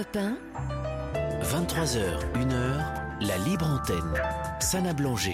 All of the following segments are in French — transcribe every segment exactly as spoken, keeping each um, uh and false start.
Europe un. vingt-trois heures, une heure, la libre antenne. Sana Blanger.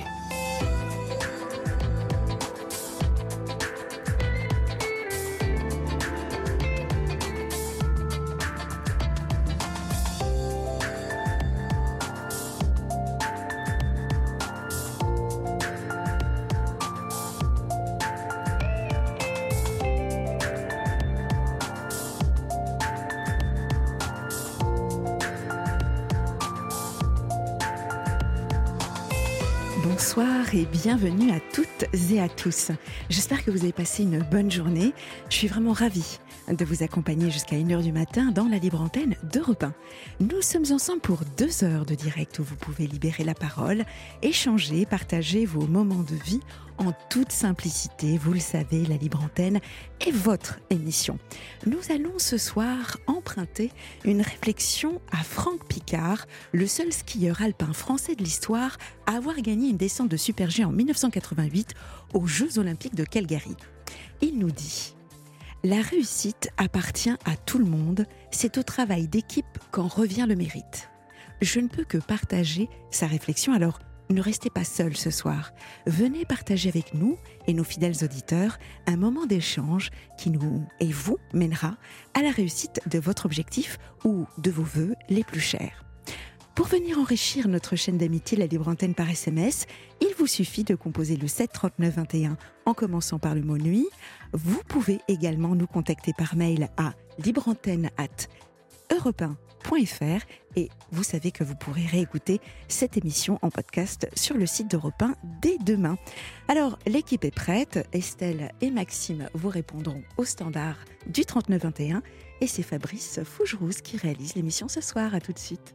Bonsoir et bienvenue à toutes et à tous. J'espère que vous avez passé une bonne journée. Je suis vraiment ravie de vous accompagner jusqu'à une heure du matin dans la libre antenne d'Europe un. Nous sommes ensemble pour deux heures de direct où vous pouvez libérer la parole, échanger, partager vos moments de vie en toute simplicité. Vous le savez, la libre antenne est votre émission. Nous allons ce soir emprunter une réflexion à Franck Picard, le seul skieur alpin français de l'histoire à avoir gagné une descente de Super G en dix-neuf cent quatre-vingt-huit aux Jeux Olympiques de Calgary. Il nous dit: la réussite appartient à tout le monde, c'est au travail d'équipe qu'en revient le mérite. Je ne peux que partager sa réflexion, alors ne restez pas seuls ce soir. Venez partager avec nous et nos fidèles auditeurs un moment d'échange qui nous et vous mènera à la réussite de votre objectif ou de vos vœux les plus chers. Pour venir enrichir notre chaîne d'amitié, la libre antenne par S M S, il vous suffit de composer le sept trente-neuf vingt et un en commençant par le mot nuit. Vous pouvez également nous contacter par mail à libreantenne arobase europe un point f r et vous savez que vous pourrez réécouter cette émission en podcast sur le site d'Europe un dès demain. Alors, l'équipe est prête. Estelle et Maxime vous répondront au standard du trente-neuf vingt et un et c'est Fabrice Fougerousse qui réalise l'émission ce soir. À tout de suite.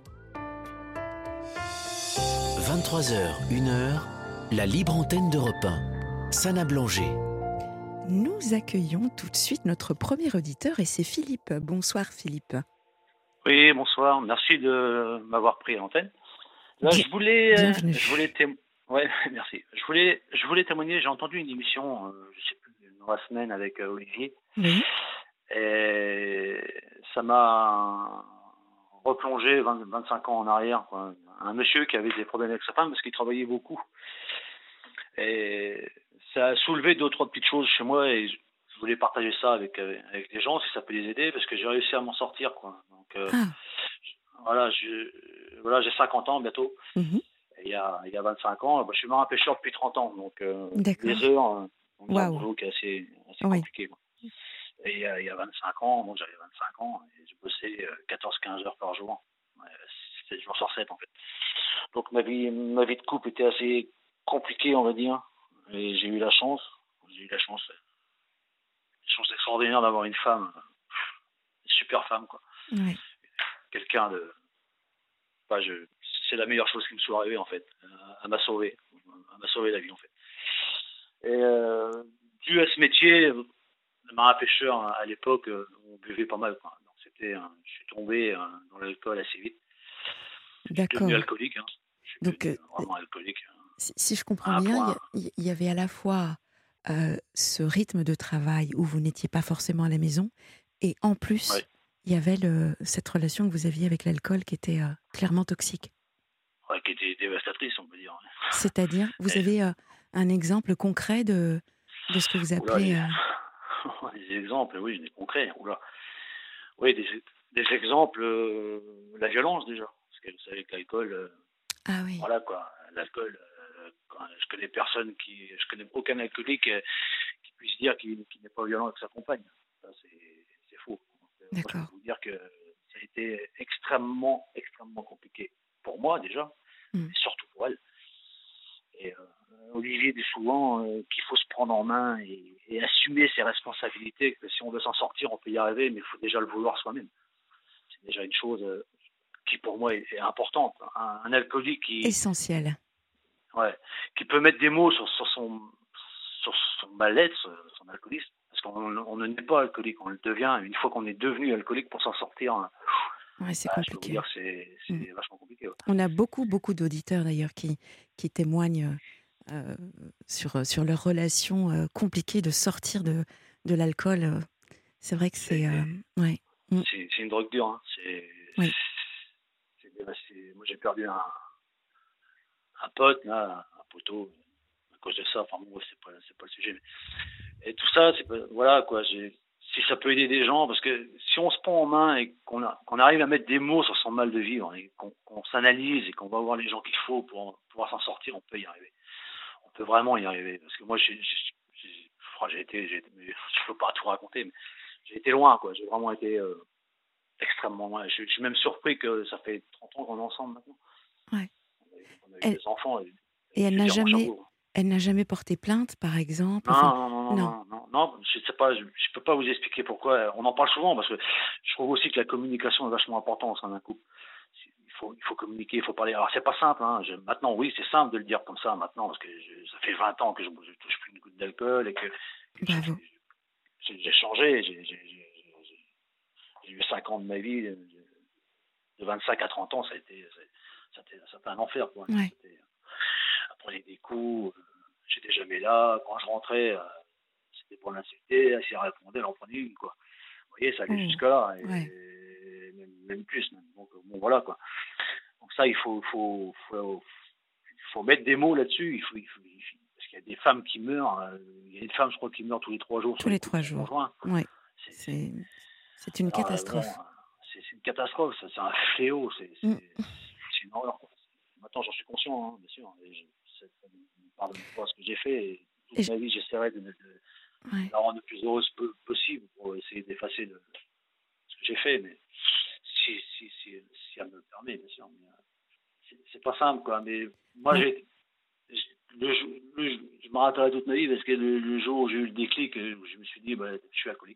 vingt-trois heures, une heure, la libre antenne d'Europe un. Sana Blanger. Nous accueillons tout de suite notre premier auditeur et c'est Philippe. Bonsoir Philippe. Oui, bonsoir. Merci de m'avoir pris à l'antenne. Là, Bien, je voulais, bienvenue. je voulais témo- ouais, merci. Je voulais, je voulais témoigner. J'ai entendu une émission, euh, je sais plus, dans la semaine avec euh, Olivier, Oui. et ça m'a replongé vingt, vingt-cinq ans en arrière, quoi. Un monsieur qui avait des problèmes avec sa femme parce qu'il travaillait beaucoup, et ça a soulevé deux ou trois petites choses chez moi et je je voulais partager ça avec euh, avec les gens si ça peut les aider parce que j'ai réussi à m'en sortir, quoi. Donc euh, Ah. voilà, je, voilà, j'ai cinquante ans bientôt. Mhm. Et il y a, il y a vingt-cinq ans, bah, je suis marin pêcheur depuis trente ans. Donc, euh, D'accord. les heures, euh, on a un Waouh. boulot qui est assez, assez Oui. compliqué, quoi. Et il y, a, il y a vingt-cinq ans, bon, j'avais vingt-cinq ans, et je bossais euh, quatorze à quinze heures par jour. Ouais, c'était jour sur sept, en fait. Donc, ma vie, ma vie de couple était assez compliquée, on va dire. Et j'ai eu la chance, j'ai eu la chance, une chance extraordinaire d'avoir une femme, une super femme, quoi. Oui. Quelqu'un de, enfin, je, c'est la meilleure chose qui me soit arrivée, en fait. Euh, Elle m'a sauvé. Elle m'a sauvé la vie, en fait. Et euh, dû à ce métier, le marin pêcheur, à l'époque, euh, on buvait pas mal, quoi. Donc c'était, euh, je suis tombé euh, dans l'alcool assez vite. Je suis D'accord. devenu alcoolique. Hein. Je suis Donc, devenu euh, vraiment alcoolique. hein. si, si je comprends À un bien, il y point. a- il y, y avait à la fois euh, ce rythme de travail où vous n'étiez pas forcément à la maison, et en plus, Ouais. il y avait le, cette relation que vous aviez avec l'alcool qui était euh, clairement toxique. Ouais, qui était dévastatrice, on peut dire. C'est-à-dire, vous Et, avez euh, un exemple concret de, de ce que vous oula, appelez... les, euh, des exemples, oui, des concrets. Oula. Oui, des, des exemples, euh, la violence déjà. Parce que vous savez que l'alcool, euh, Ah oui, voilà quoi, l'alcool, euh, quand je connais personne qui, je connais aucun alcoolique euh, qui puisse dire qu'il, qu'il n'est pas violent avec sa compagne. Ça, c'est, c'est faux. Donc, euh, moi, je d'accord. peux vous dire que ça a été extrêmement, extrêmement compliqué pour moi déjà, Mm. mais surtout pour elle. Et euh, Olivier dit souvent euh, qu'il faut se prendre en main et, et assumer ses responsabilités, que si on veut s'en sortir, on peut y arriver, mais il faut déjà le vouloir soi-même. C'est déjà une chose euh, qui pour moi est, est importante. Un, un alcoolique qui, Essentiel. ouais, qui peut mettre des mots sur, sur son sur son mal-être, sur son alcoolisme, parce qu'on on ne naît pas alcoolique, on le devient. Une fois qu'on est devenu alcoolique, pour s'en sortir, hein, Ouais, c'est bah, je peux vous compliqué. dire que c'est, c'est Mm. vachement compliqué. Ouais. On a beaucoup, beaucoup d'auditeurs d'ailleurs qui, qui témoignent euh, sur, sur leur relation euh, compliquée de sortir de, de l'alcool. euh. C'est vrai que Ça a c'est... été, euh, ouais. Mm. c'est, c'est une drogue dure. Hein. C'est, Oui. c'est, c'est- moi, j'ai perdu un, un pote, là, un poteau, à cause de ça. Enfin, bon, c'est pas, c'est pas le sujet. Mais... Et tout ça, c'est pas, voilà, quoi. J'ai, si ça peut aider des gens, parce que si on se prend en main et qu'on, a, qu'on arrive à mettre des mots sur son mal de vivre, et qu'on, qu'on s'analyse et qu'on va voir les gens qu'il faut pour pouvoir s'en sortir, on peut y arriver. On peut vraiment y arriver. Parce que moi, j'ai, j'ai, j'ai, j'ai été, j'ai, je peux pas tout raconter, mais j'ai été loin, quoi. J'ai vraiment été euh, extrêmement loin. Je, je suis même surpris que ça fait trente ans qu'on est ensemble maintenant. Ouais. On a, eu- on a eu Elle, des enfants et, et et elle je n'a tire mon jamais, chapeau. elle n'a jamais porté plainte, par exemple. Enfin, Non, non, non, non. non, non, non, je sais pas, je, je peux pas vous expliquer pourquoi. On en parle souvent parce que je trouve aussi que la communication est vachement importante au sein d'un couple. Il faut, il faut communiquer, il faut parler. Alors c'est pas simple, hein. Je, maintenant oui, c'est simple de le dire comme ça maintenant parce que je, ça fait vingt ans que je, je touche plus une goutte d'alcool et que, que j'ai, Bravo. j'ai, j'ai changé. J'ai, j'ai, j'ai, j'ai, j'ai eu cinq ans de ma vie, de vingt-cinq à trente ans, ça a été, ça a été, ça a été un enfer pour moi. Ouais. C'était, elle prenait des coups, euh, j'étais jamais là. Quand je rentrais, euh, c'était pour l'insulter. Si elle répondait, elle en prenait une, quoi. Vous voyez, ça allait Oh. jusque-là, et Ouais. même, même plus. Même. Donc, bon, voilà, quoi. Donc ça, il faut, faut, faut, faut mettre des mots là-dessus. Il faut, il faut, il faut- parce qu'il y a des femmes qui meurent. euh, Il y a une femme, je crois, qui meurt tous les trois jours Tous sur les les coups de trois son jours. conjoint. Ouais. C'est, c'est, C'est, c'est une alors, euh, bon, catastrophe. c'est, c'est une catastrophe. Ça, c'est un fléau. C'est, Mm. c'est, c'est une horreur, quoi. Maintenant, j'en suis conscient, hein, bien sûr. Et je, ça ne me pardonne pas ce que j'ai fait. Et toute Et je- ma vie, j'essaierai de, de, de ouais. la rendre le plus heureuse peu- possible pour essayer d'effacer le, ce que j'ai fait. Mais si, si, si, si elle me le permet, bien sûr. Mais, euh, c'est, c'est pas simple, quoi. Mais moi, Non. j'ai, j'ai- le, jour- le, je me rappellerai toute ma vie parce que le, le jour où j'ai eu le déclic, euh, je me suis dit, bah, je suis alcoolique.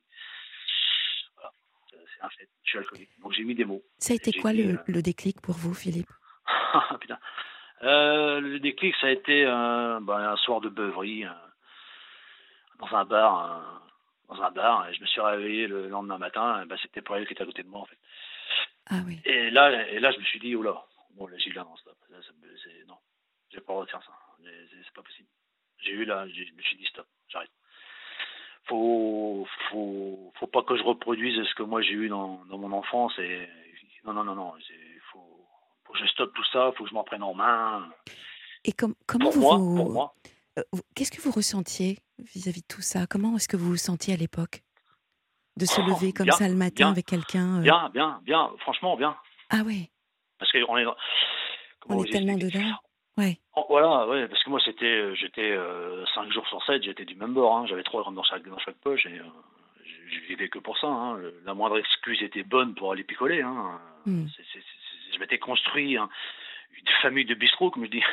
Voilà. C'est c'est un fait. Je suis alcoolique. Donc j'ai mis des mots. Ça a Et été j'ai quoi dit, le, euh, le déclic pour vous, Philippe? putain. Euh, le déclic, ça a été euh, bah, un soir de beuverie euh, dans un bar, euh, dans un bar, et je me suis réveillé le lendemain matin. Et bah, c'était pour elle qui était à côté de moi, en fait. Ah oui. Et là, et là, je me suis dit, oh là, bon, là, j'ai eu là, non, stop. Là, ça me- c'est, non, j'ai pas le droit de faire ça. C'est, c'est- c'est pas possible. J'ai eu là, j'ai- je me suis dit, stop, j'arrête. Faut, faut, faut pas que je reproduise ce que moi j'ai eu dans, dans mon enfance. Et non, non, non, non. Il faut, faut que je stoppe tout ça. Faut que je m'en prenne en main. Et com- comment Pour vous moi, pour vous, moi. euh, vous- qu'est-ce que vous ressentiez vis-à-vis de tout ça? Comment est-ce que vous vous sentiez à l'époque de se Oh, lever comme bien, ça le matin bien, avec quelqu'un euh, bien, bien, bien. Franchement, bien. Ah ouais, Parce qu'on est dans... on Comment est vous tellement expliquer? dedans. Ouais. Oh, voilà, ouais, parce que moi, c'était, euh, j'étais euh, cinq jours sur sept, j'étais du même bord. Hein. J'avais trois grammes dans chaque, dans chaque poche et euh, je, je vivais que pour ça. Hein. Le- La moindre excuse était bonne pour aller picoler. Hein. Hmm. C'est, c'est, c'est, je m'étais construit hein, une famille de bistrots, comme je dis.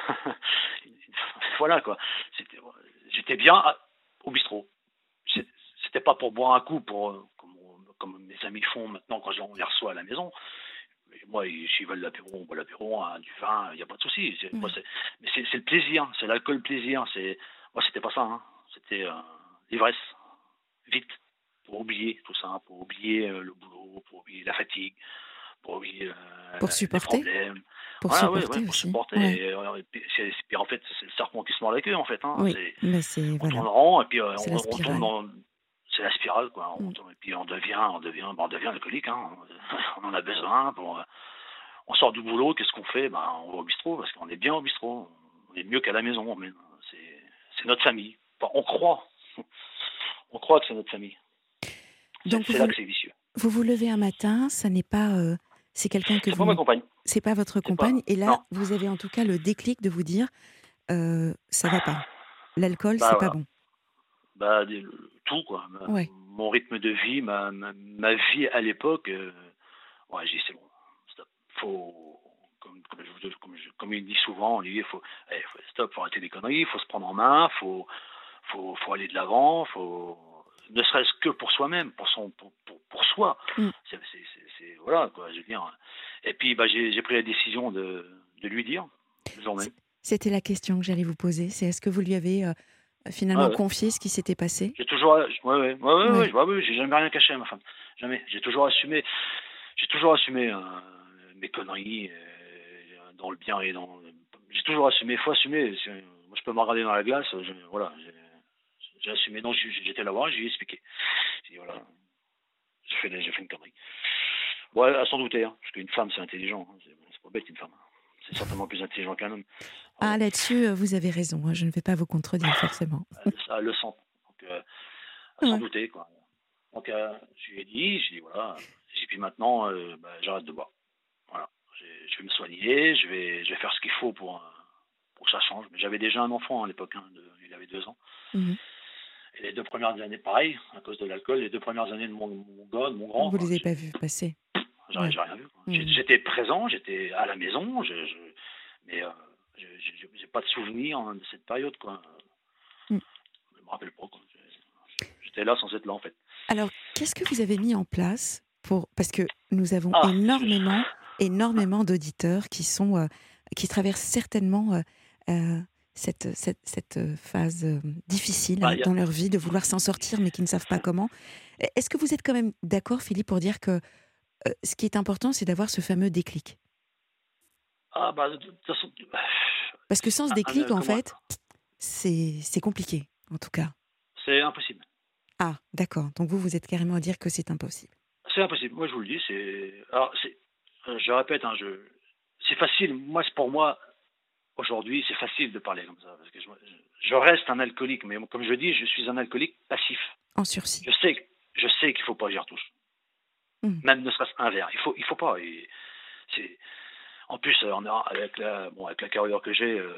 Voilà, quoi. C'était, j'étais bien à- au bistrot. C'est- C'était pas pour boire un coup, pour, euh, comme, on- comme mes amis font maintenant quand on les reçoit à la maison. Mais moi, ils- s'ils veulent l'apéro, on boit l'apéro, hein, du vin, il n'y a pas de souci. C'est- moi, Ouais. c'est- Mais c'est c'est le plaisir, c'est l'alcool plaisir. C'est... Moi, c'était pas ça. Hein. C'était euh, l'ivresse, vite, pour oublier tout ça, pour oublier euh, le boulot, pour oublier la fatigue, pour oublier euh, Pour les supporter, problèmes. pour Voilà, ouais, ouais, supporter pour aussi. supporter. Ouais. Et, euh, et puis, c'est, c'est- puis en fait, c'est le serpent qui se mord la queue, en fait. Hein. Oui, C'est, mais c'est on voilà, tourne rond, et puis euh, c'est on, la on tourne spirale. dans... C'est la spirale, quoi. On Hmm. tourne- et puis on devient, on devient, ben, on devient alcoolique. Hein. On en a besoin pour... euh, on sort du boulot, qu'est-ce qu'on fait? Ben, on va au bistrot, parce qu'on est bien au bistrot. On est mieux qu'à la maison. Mais c'est, c'est notre famille. Enfin, on croit. On croit que c'est notre famille. C'est, Donc vous c'est là vous, que c'est vicieux. vous vous levez un matin, ça n'est pas, euh, c'est quelqu'un que C'est pas ma vous, compagne. c'est pas votre C'est compagne, pas. et là Non. vous avez en tout cas le déclic de vous dire, euh, ça va pas. L'alcool, Bah c'est pas voilà. bon. Bah, des- tout, quoi. Ma- Ouais. Mon rythme de vie, ma, ma, ma vie à l'époque, euh, ouais, j'ai dit, c'est bon. Stop. Faut. Comme, comme, je, comme, je, comme il dit souvent, Olivier, faut, eh, faut, stop, faut arrêter les conneries, il faut se prendre en main, faut, faut, faut aller de l'avant, faut, ne serait-ce que pour soi-même, pour son, pour, pour, pour soi. Mm. C'est, c'est, c'est, c'est- voilà, quoi, je veux dire. Et puis, bah, j'ai, j'ai pris la décision de, de lui dire, le jour même. C'était la question que j'allais vous poser. C'est est-ce que vous lui avez euh, finalement Ouais, ouais. confié ce qui s'était passé? J'ai toujours, ouais, ouais, ouais, ouais, ouais, Ouais. ouais, ouais, j'ai jamais rien caché à ma femme, jamais. J'ai toujours assumé, j'ai toujours assumé euh, mes conneries euh, dans le bien et dans. J'ai toujours assumé, faut assumer. C'est- Moi, je peux me regarder dans la glace, je- voilà, j'ai, j'ai assumé. Donc, j'ai- j'étais là-bas, j'ai expliqué. J'ai dit voilà, j'ai fait, j'ai fait une connerie. Bon, elle, elle s'en doutait, hein, parce qu'une femme, c'est intelligent. Hein, c'est, c'est pas bête, une femme. C'est certainement plus intelligent qu'un homme. Ah, Alors, là-dessus, euh, vous avez raison. hein, Je ne vais pas vous contredire forcément. elle, elle le sent. Donc, euh, elle s'en Ouais. doutait, quoi. Donc, euh, je lui ai dit, je lui ai dit, voilà. Et puis maintenant, euh, bah, j'arrête de boire. Voilà. J'ai- Je vais me soigner, je vais, je vais faire ce qu'il faut pour, euh, pour que ça change. Mais j'avais déjà un enfant à l'époque, hein, de- il avait deux ans. Mhm. Et les deux premières années, pareil, à cause de l'alcool, les deux premières années de mon, mon gars, de mon grand, Vous quoi, les avez j'ai, pas vus passer. j'ai, Ouais. j'ai rien vu. Quoi. J'ai- Mhm. J'étais présent, j'étais à la maison, je, je- mais euh, je- je- j'ai pas de souvenir hein, de cette période. Quoi. Mm. Je me rappelle pas. Quoi. J'étais là sans être là, en fait. Alors, qu'est-ce que vous avez mis en place pour parce que nous avons Ah, je- énormément, énormément d'auditeurs qui sont euh, qui traversent certainement euh, euh, cette, cette, cette euh, phase euh, difficile bah, euh, y a- dans leur vie de vouloir s'en sortir mais qui ne savent pas comment. Est-ce que vous êtes quand même d'accord, Philippe, pour dire que euh, ce qui est important, c'est d'avoir ce fameux déclic? ah, bah, de toute façon, Parce que sans ce un- déclic, un- en comment, fait, c'est c'est compliqué, en tout cas. c'est impossible. Ah, d'accord. Donc vous, vous êtes carrément à dire que c'est impossible. C'est impossible. Moi, je vous le dis. C'est, alors, c'est, euh, je répète, hein, je, c'est facile. Moi, c'est pour moi. Aujourd'hui, c'est facile de parler comme ça, parce que je, je reste un alcoolique, mais comme je dis, je suis un alcoolique passif. En sursis. Je sais, je sais qu'il faut pas que j'y retouche, Mhm. même ne serait-ce qu'un verre. Il faut, il faut pas. Et c'est, en plus, euh, on a, avec la, bon, avec la carrure que j'ai, euh,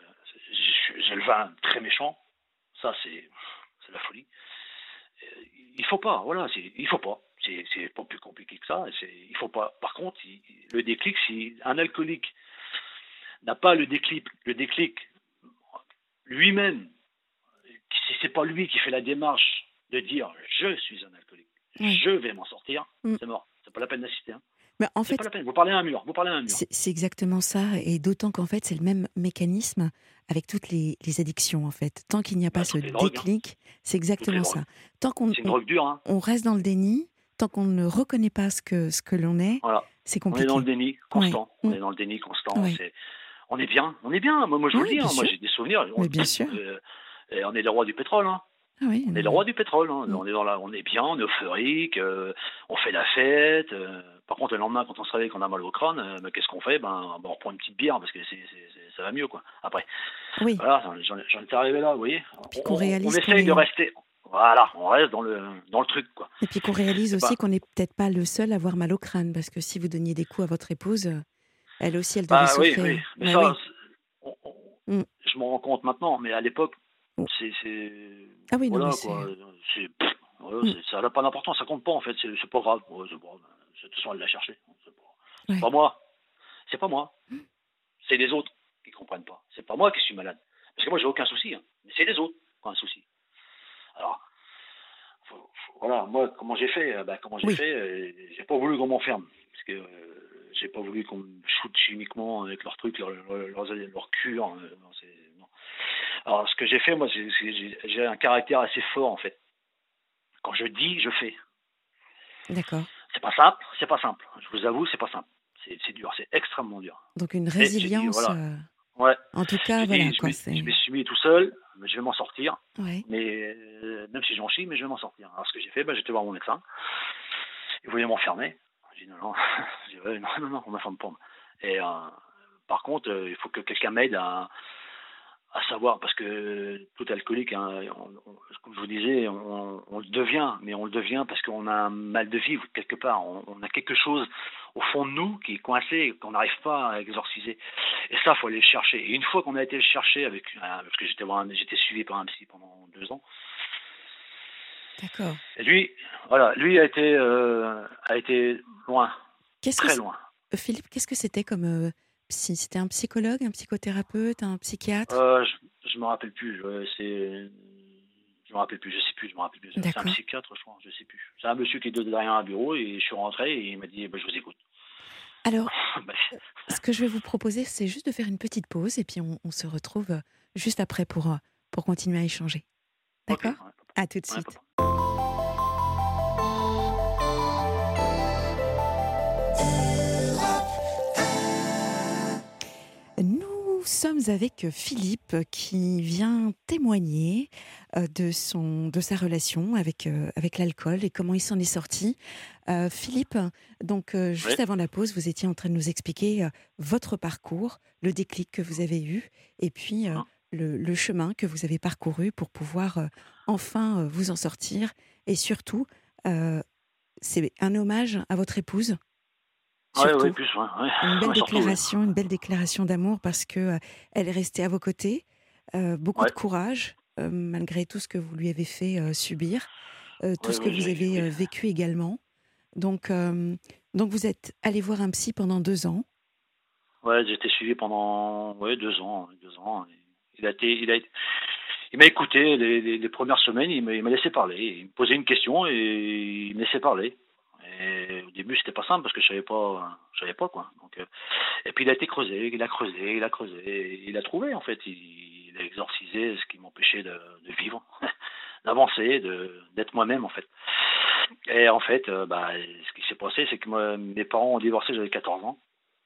j'ai j'ai le vin très méchant. Ça, c'est, c'est la folie. Euh, Il faut pas. Voilà, c'est, il faut pas. C'est, c'est pas plus compliqué que ça. C'est, il faut pas. Par contre, il- le déclic, si un alcoolique n'a pas le déclic, le déclic lui-même, si c'est pas lui qui fait la démarche de dire je suis un alcoolique, Oui. je vais m'en sortir, Mm. c'est mort. C'est pas la peine d'assister. Hein. Mais en C'est fait, pas la peine. Vous parlez à un mur. Vous parlez à un mur. c'est c'est exactement ça, et d'autant qu'en fait, c'est le même mécanisme avec toutes les, les addictions, en fait. Tant qu'il n'y a pas Bah, ce toutes les drogues, hein. déclic, c'est Toutes les exactement drogues. ça. Tant qu'on C'est une on, drogue dure. Hein. on reste dans le déni, tant qu'on ne reconnaît pas ce que, ce que l'on est, Voilà. c'est On est compliqué. dans le déni constant. Ouais. On Mm. est dans le déni constant. Ouais. C'est, on est bien. On est bien. Moi, moi je vous Oui, le dis. bien Hein. Moi, sûr. j'ai des souvenirs. On, Mais bien sûr. euh, et on est les rois du pétrole. Hein. Ah oui, On non, est les mais- rois du pétrole. Hein. Mm. On est dans la, on est bien, on est euphorique. euh, on fait la fête. euh. Par contre, le lendemain, quand on se réveille, qu'on a mal au crâne, euh, ben, qu'est-ce qu'on fait? Ben, ben, on reprend une petite bière parce que c'est, c'est, c'est- ça va mieux, quoi. Après, Oui, voilà, j'en, j'en étais arrivé là, vous voyez. puis On, qu'on on, réalise on qu'on essaye de est- rester. Voilà, on reste dans le, dans le truc, quoi. et puis qu'on réalise C'est aussi pas- qu'on n'est peut-être pas le seul à avoir mal au crâne, parce que si vous donniez des coups à votre épouse, euh, elle aussi, elle devait Bah oui, souffrir. oui. Mais Ouais, ça, oui. c'est- on- on- Mm. je m'en rends compte maintenant, mais à l'époque, Mm. c'est, c'est, Ah oui, non, voilà, mais c'est- quoi. C'est, pff, voilà, Mm. c'est- ça n'a pas d'importance, ça compte pas, en fait. C'est, c'est pas grave. Ouais, c'est pas grave. De toute façon, elle l'a cherché. C'est pas, c'est Ouais. pas moi. C'est pas moi. C'est les autres qui comprennent pas. C'est pas moi qui suis malade. Parce que moi, j'ai aucun souci. Hein. Mais c'est les autres qui ont un souci. Alors, faut- faut- voilà, moi, comment j'ai fait euh, bah, Comment j'ai Oui. fait euh, J'ai pas voulu qu'on m'enferme. Parce que euh, j'ai pas voulu qu'on me shoot chimiquement avec leurs trucs, leurs leur, leur, leur cure. euh, non, c'est- non. Alors, ce que j'ai fait, moi, j'ai, j'ai, j'ai un caractère assez fort, en fait. Quand je dis, je fais. D'accord. C'est pas simple, c'est pas simple. Je vous avoue, c'est pas simple. C'est, c'est dur, c'est extrêmement dur. Donc une j'ai dit, résilience, voilà. euh, Ouais. en tout cas, J'ai voilà dit, je, quoi. me, C'est... je me suis mis tout seul, mais je vais m'en sortir. Ouais. Mais euh, même si j'en chie, mais je vais m'en sortir. Alors ce que j'ai fait, bah, j'étais voir mon médecin. Il voulait m'enfermer. J'ai dit non, non, j'ai dit, ouais, non, non, non, on m'enferme pas. Et euh, par contre, euh, il faut que quelqu'un m'aide à, à savoir, parce que tout alcoolique, hein, on, on, comme je vous disais, on, on le devient, mais on le devient parce qu'on a un mal de vivre quelque part. On, on a quelque chose au fond de nous qui est coincé, qu'on n'arrive pas à exorciser. Et ça, il faut aller le chercher. Et une fois qu'on a été le chercher, avec, euh, parce que j'étais, voir un- j'étais suivi par un psy pendant deux ans, D'accord. et lui, voilà, lui a été, euh, a été loin, Qu'est-ce que très c'est- loin. euh, Philippe, qu'est-ce que c'était comme euh, psy? C'était un psychologue, un psychothérapeute, un psychiatre? Euh, je, je me rappelle plus. Ouais, c'est, je me rappelle plus. Je sais plus. Je me rappelle plus. C'est un D'accord. psychiatre, je crois. Je sais plus. C'est un monsieur qui était derrière un bureau et je suis rentré et il m'a dit, bah, je vous écoute. Alors, Bah, ce que je vais vous proposer, c'est juste de faire une petite pause et puis on, on se retrouve euh, juste après pour, euh, pour continuer à échanger. ok, D'accord? ouais, À tout de ouais, suite. papa. Nous sommes avec Philippe qui vient témoigner euh, de, son, de sa relation avec, euh, avec l'alcool et comment il s'en est sorti. Euh, Philippe, donc euh, Oui. juste avant la pause, vous étiez en train de nous expliquer euh, votre parcours, le déclic que vous avez eu et puis euh, Hein. le, le chemin que vous avez parcouru pour pouvoir euh, enfin euh, vous en sortir. Et surtout, euh, c'est un hommage à votre épouse, Ouais, ouais, surtout. plus, ouais, ouais, Une belle ouais, surtout, ouais. déclaration, une belle déclaration d'amour parce que euh, elle est restée à vos côtés. Euh, beaucoup de Ouais, courage euh, malgré tout ce que vous lui avez fait euh, subir, euh, tout ouais, ce que ouais, vous j'ai- avez oui. euh, vécu également. Donc, euh, donc vous êtes allé voir un psy pendant deux ans. Ouais, j'ai été suivi pendant, ouais, deux ans, deux ans. Il a été, il a, été- il m'a écouté les, les, les premières semaines, il m'a, il m'a laissé parler. Il me posait une question et il me laissait parler. Et au début, c'était pas simple parce que je savais pas, je savais pas quoi. Donc, euh, et puis il a été creusé, il a creusé, il a creusé, et il a trouvé en fait. Il, il a exorcisé ce qui m'empêchait de, de vivre, d'avancer, de, d'être moi-même en fait. Et en fait, euh, bah, ce qui s'est passé, c'est que moi, mes parents ont divorcé, j'avais quatorze ans.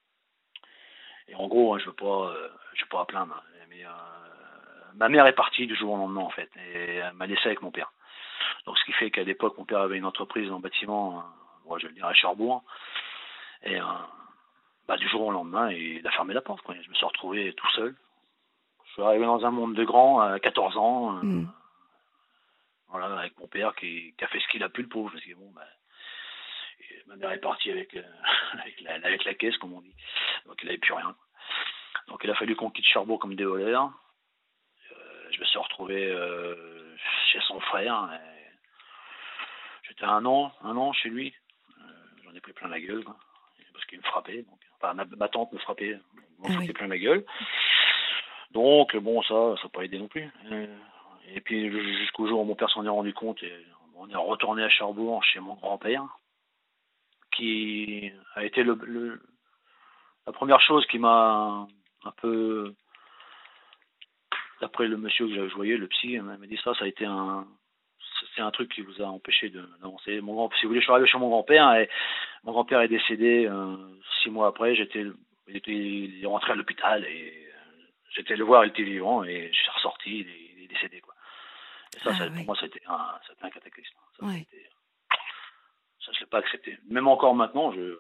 Et en gros, hein, je veux pas, euh, je veux pas à plaindre, hein, mais euh, ma mère est partie du jour au lendemain en fait, et elle m'a laissé avec mon père. Donc ce qui fait qu'à l'époque, mon père avait une entreprise en bâtiment, euh, moi je vais le dire à Cherbourg, et euh, bah, du jour au lendemain, il a fermé la porte, quoi. Je me suis retrouvé tout seul. Je suis arrivé dans un monde de grands à quatorze ans, euh, Hmm. voilà, avec mon père qui, qui a fait ce qu'il a pu, le pauvre. Parce que bon, bah, et ma mère est partie avec, euh, avec, la, avec la caisse, comme on dit. Donc il n'avait plus rien. Donc il a fallu qu'on quitte Cherbourg comme des voleurs. Euh, je me suis retrouvé euh, chez son frère. Et j'étais un an, un an chez lui. Euh, J'en ai pris plein la gueule, quoi, parce qu'il me frappait. Donc, enfin, ma, ma tante me frappait, m'en Ah foutait oui. plein la gueule. Donc bon, ça, ça n'a pas aidé non plus. Euh, Et puis jusqu'au jour où mon père s'en est rendu compte, et on est retourné à Cherbourg chez mon grand-père, qui a été le, le- la première chose qui m'a un peu, d'après le monsieur que je voyais, le psy, il m'a dit ça, ça a été un, c'est un truc qui vous a empêché de- d'avancer. Mon grand, si vous voulez, je suis arrivé chez mon grand-père et mon grand-père est décédé euh, six mois après. J'étais, il, était, il est rentré à l'hôpital et euh, j'étais le voir, il était vivant et je suis ressorti, il est, il est décédé quoi. Et ça, ça, Ah pour oui. moi, ça a été un, ça a été un cataclysme. Ça, ça a Ouais. été, ça, je l'ai pas accepté. Même encore maintenant, je,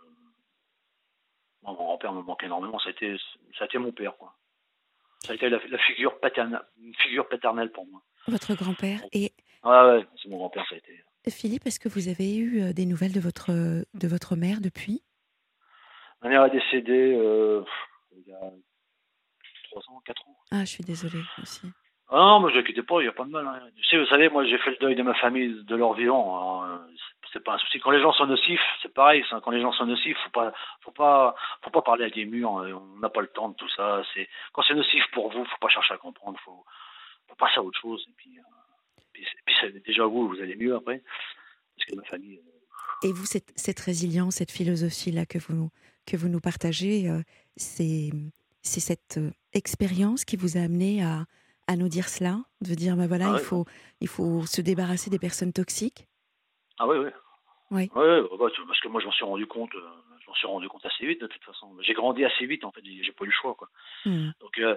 mon grand-père me manque énormément. Ça a été, ça a été mon père quoi. Ça a été la, la figure paternelle, une figure paternelle pour moi. Votre grand-père. Bon. Et Ah ouais, c'est mon grand-père, ça a été. Philippe, est-ce que vous avez eu euh, des nouvelles de votre, de votre mère depuis? Ma mère est décédée euh, il y a trois ans, quatre ans. Ah, je suis désolée aussi. Ah non, moi je l'inquiétais pas, il n'y a pas de mal. Hein. Tu sais, vous savez, moi j'ai fait le deuil de ma famille, de leur vivant. Alors, euh, c'est pas un souci. Quand les gens sont nocifs, c'est pareil. Ça. Quand les gens sont nocifs, faut pas, faut pas, faut pas parler à des murs. hein. On n'a pas le temps de tout ça. C'est quand c'est nocif pour vous, faut pas chercher à comprendre. Faut, faut passer à autre chose. Et puis, euh, puis, puis c'est- déjà vous, vous allez mieux après. Parce que ma famille. euh, Et vous, cette, cette résilience, cette philosophie-là que vous, que vous nous partagez, euh, c'est, c'est cette euh, expérience qui vous a amené à, à nous dire cela, de dire, bah voilà, Ah il ouais, ouais. faut, il faut se débarrasser des personnes toxiques. Ah ouais, ouais. Oui. Ouais, ouais, bah, tu- parce que moi je m'en suis rendu compte, euh, je m'en suis rendu compte assez vite de toute façon. J'ai grandi assez vite en fait, j'ai j'ai pas eu le choix quoi. Hmm. Donc euh,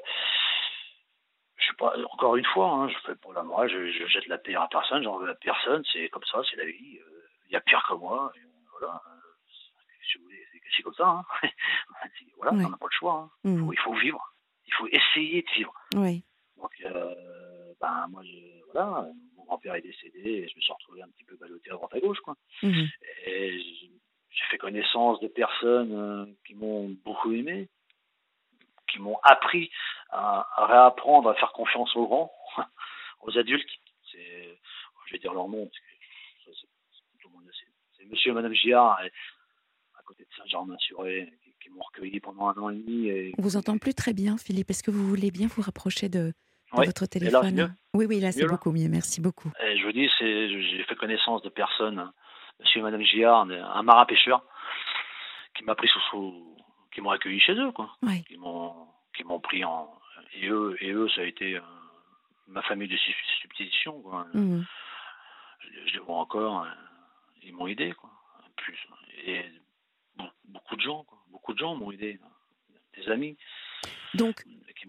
je sais pas, encore une fois, hein, je fais pas la morale, je, je jette la pierre à personne, j'en veux à personne, c'est comme ça, c'est la vie. euh, Il y a pire que moi, et, euh, voilà. euh, si vous voulez, c'est c'est comme ça. Hein. C'est- voilà, on Ouais. n'a pas le choix. Hein. Il Hmm. faut, il faut vivre, il faut essayer de vivre. Oui. Donc, euh, ben moi, je, voilà, mon grand-père est décédé, et je me suis retrouvé un petit peu ballotté à droite à gauche, quoi. Mhm. Et j- j'ai fait connaissance de personnes euh, qui m'ont beaucoup aimé, qui m'ont appris à, à réapprendre à faire confiance aux grands, aux adultes. C'est, je vais dire leur nom, parce que ça, c'est- tout le monde le sait. C'est monsieur et madame Giard, et- à côté de Saint-Germain-sur-Aie, qui, qui m'ont recueilli pendant un an et demi. Et, On vous entend plus très bien, Philippe. Est-ce que vous voulez bien vous rapprocher de, de oui, votre et là, c'est mieux. téléphone? Oui, oui, là, C'est c'est mieux, là. beaucoup mieux. Merci beaucoup. Et je vous dis, c'est, j'ai fait connaissance de personnes, monsieur et madame Giard, un marin pêcheur, qui m'a pris sous, sous qui m'ont accueilli chez eux, quoi. Oui. Qui m'ont, qui m'ont pris en, et eux, et eux, ça a été euh, ma famille de sub- substitution, quoi. Mhm. Je, je les vois encore, euh, ils m'ont aidé, quoi. Plus, et bon, beaucoup de gens, quoi. Beaucoup de gens m'ont aidé. Des amis Donc, qui m'ont,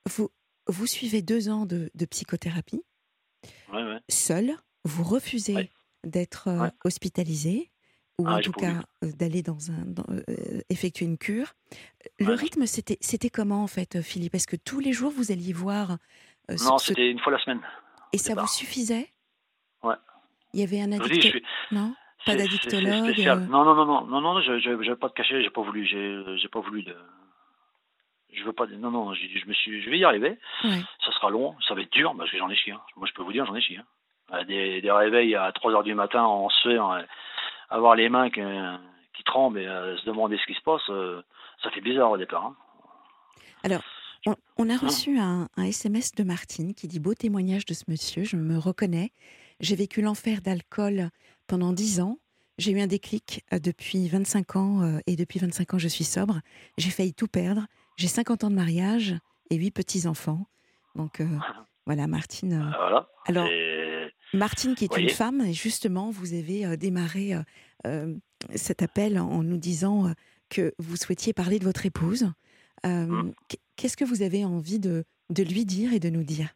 vous, vous suivez deux ans de, de psychothérapie, Ouais, ouais, seul, vous ouais, refusez d'être euh, ouais. hospitalisé, ou Ah, en ouais, j'ai tout pas voulu. cas euh, d'aller dans un, dans, euh, effectuer une cure. Le Ouais, non. rythme, c'était, c'était comment en fait, euh, Philippe? Est-ce que tous les jours vous alliez voir euh, ce, Non, ce- c'était une fois la semaine, et au ça vous départ. suffisait? Ouais. Il y avait un Je vous dis, je addict, suis, non? Pas c'est, c'est, c'est d'addictologue? spécial. euh, Non, non, non, non, non, non, je, je, je vais pas te cacher, j'ai pas voulu, j'ai, j'ai pas voulu de, je veux pas, non, non, j'ai dit, je me suis, je vais y arriver. Ouais. Ça sera long, ça va être dur, parce que j'en ai chié. Hein. Moi, je peux vous dire, j'en ai chié. Hein. Euh, Des, des réveils à trois heures du matin en sueur, euh, avoir les mains qui, qui tremblent et euh, se demander ce qui se passe, euh, ça fait bizarre au départ. Hein. Alors, on, on a Hum, reçu un, un S M S de Martine qui dit: beau témoignage de ce monsieur, je me reconnais. J'ai vécu l'enfer d'alcool pendant dix ans. J'ai eu un déclic euh, depuis vingt-cinq ans euh, et depuis vingt-cinq ans, je suis sobre. J'ai failli tout perdre. J'ai cinquante ans de mariage et huit petits-enfants. Donc, euh, voilà, Martine. euh, Voilà. Alors, Et, Martine, qui vous est une voyez, femme, et justement, vous avez euh, démarré euh, euh, cet appel en nous disant euh, que vous souhaitiez parler de votre épouse. hum, Euh, qu- Qu'est-ce que vous avez envie de, de lui dire et de nous dire?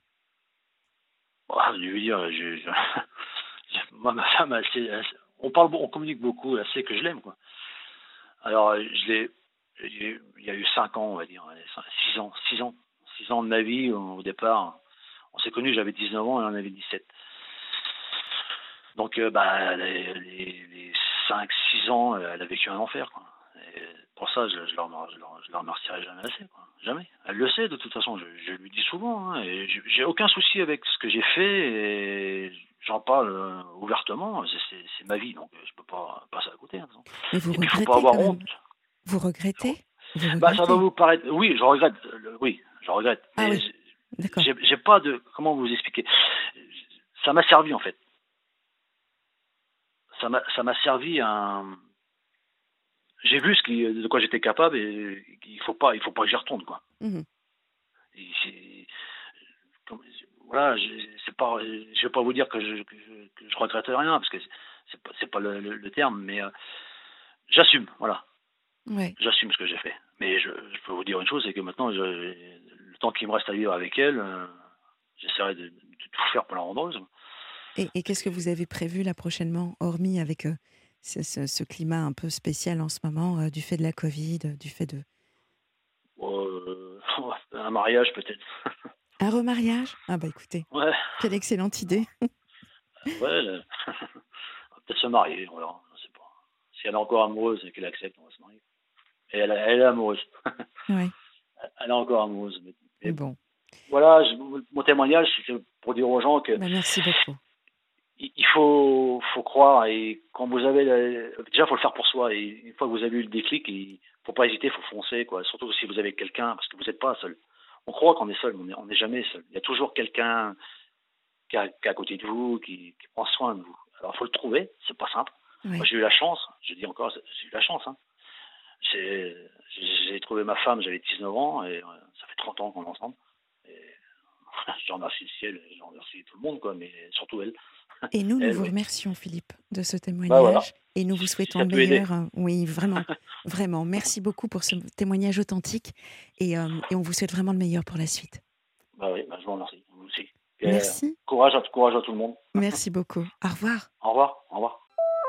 bah, je veux dire, je, je, je- moi, ma femme, elle sait- elle- on parle, on communique beaucoup, elle sait que je l'aime, quoi. Alors, euh, je l'ai, j'ai- il y a eu cinq ans, on va dire, allez, cin- six ans, six ans, six ans de ma vie au départ. On s'est connus, j'avais dix-neuf ans et on avait dix-sept. Donc, euh, bah, les, les, les cinq six ans, euh, elle a vécu un enfer, quoi. Et pour ça, je, je, leur, je, leur, je leur remercierai jamais assez, quoi. Jamais. Elle le sait, de toute façon, je, je lui dis souvent, hein, et j'ai j'ai aucun souci avec ce que j'ai fait, et j'en parle euh, ouvertement. C'est c'est- c'est ma vie, donc euh, je peux pas passer à côté. Hein, de toute façon. Mais vous Et puis, il faut pas regrettez avoir quand honte. même. Vous regrettez? Vous Bah, ça va regrettez? vous paraître. Oui, je regrette. euh, Oui, je regrette. Ah Mais oui, d'accord. j'ai j'ai pas de. Comment vous expliquer? Ça m'a servi, en fait. Ça m'a ça m'a servi à un j'ai vu ce qui, de quoi j'étais capable et il faut pas, il faut pas que j'y retourne, quoi. Mhm. Et c'est- comme- voilà, je- c'est pas, je vais pas vous dire que je, que je, que je regrette rien parce que c'est pas, c'est pas le, le- le terme, mais euh, j'assume, voilà, Ouais. j'assume ce que j'ai fait. Mais je, je peux vous dire une chose, c'est que maintenant, je, le temps qu'il me reste à vivre avec elle, euh, j'essaierai de, de tout faire pour la rendre heureuse. Et, et Parce qu'est-ce que que vous avez prévu là prochainement, hormis avec euh, ce, ce- ce climat un peu spécial en ce moment, euh, du fait de la Covid, euh, du fait de... euh, un mariage peut-être. Un remariage? Ah bah écoutez, Ouais, quelle excellente idée. ouais. le- On va peut-être se marier, on verra, je sais pas. Si elle est encore amoureuse et qu'elle accepte, on va se marier. Et elle, elle est amoureuse. Ouais. Elle est encore amoureuse. Mais, mais Bon, voilà, je- mon témoignage, c'est pour dire aux gens que bah merci beaucoup. il il faut, faut croire et quand vous avez, la- déjà, faut le faire pour soi. Et une fois que vous avez eu le déclic, il faut pas hésiter, faut foncer, quoi. Surtout si vous avez quelqu'un, parce que vous n'êtes pas seul. On croit qu'on est seul, mais on n'est on n'est jamais seul. Il y a toujours quelqu'un qui, est qui est à côté de vous, qui, qui prend soin de vous. Alors, il faut le trouver. C'est pas simple. Moi, Ouais. j'ai eu la chance. Je dis encore, j'ai eu la chance. Hein. J'ai j'ai trouvé ma femme, j'avais dix-neuf ans, et euh, ça fait trente ans qu'on est ensemble. Et je remercie le ciel, je remercie tout le monde, quoi, mais surtout elle. Et nous, nous Elle, vous oui. remercions, Philippe, de ce Bah voilà, témoignage. Et nous vous si souhaitons ça le peut aider. meilleur. euh, Oui, vraiment, vraiment. Merci beaucoup pour ce témoignage authentique. Et, euh, et on vous souhaite vraiment le meilleur pour la suite. Bah oui, bah je vous remercie, vous aussi. Et, euh, Merci. courage, à, courage à tout le monde. Merci beaucoup. Au revoir. Au revoir, au revoir.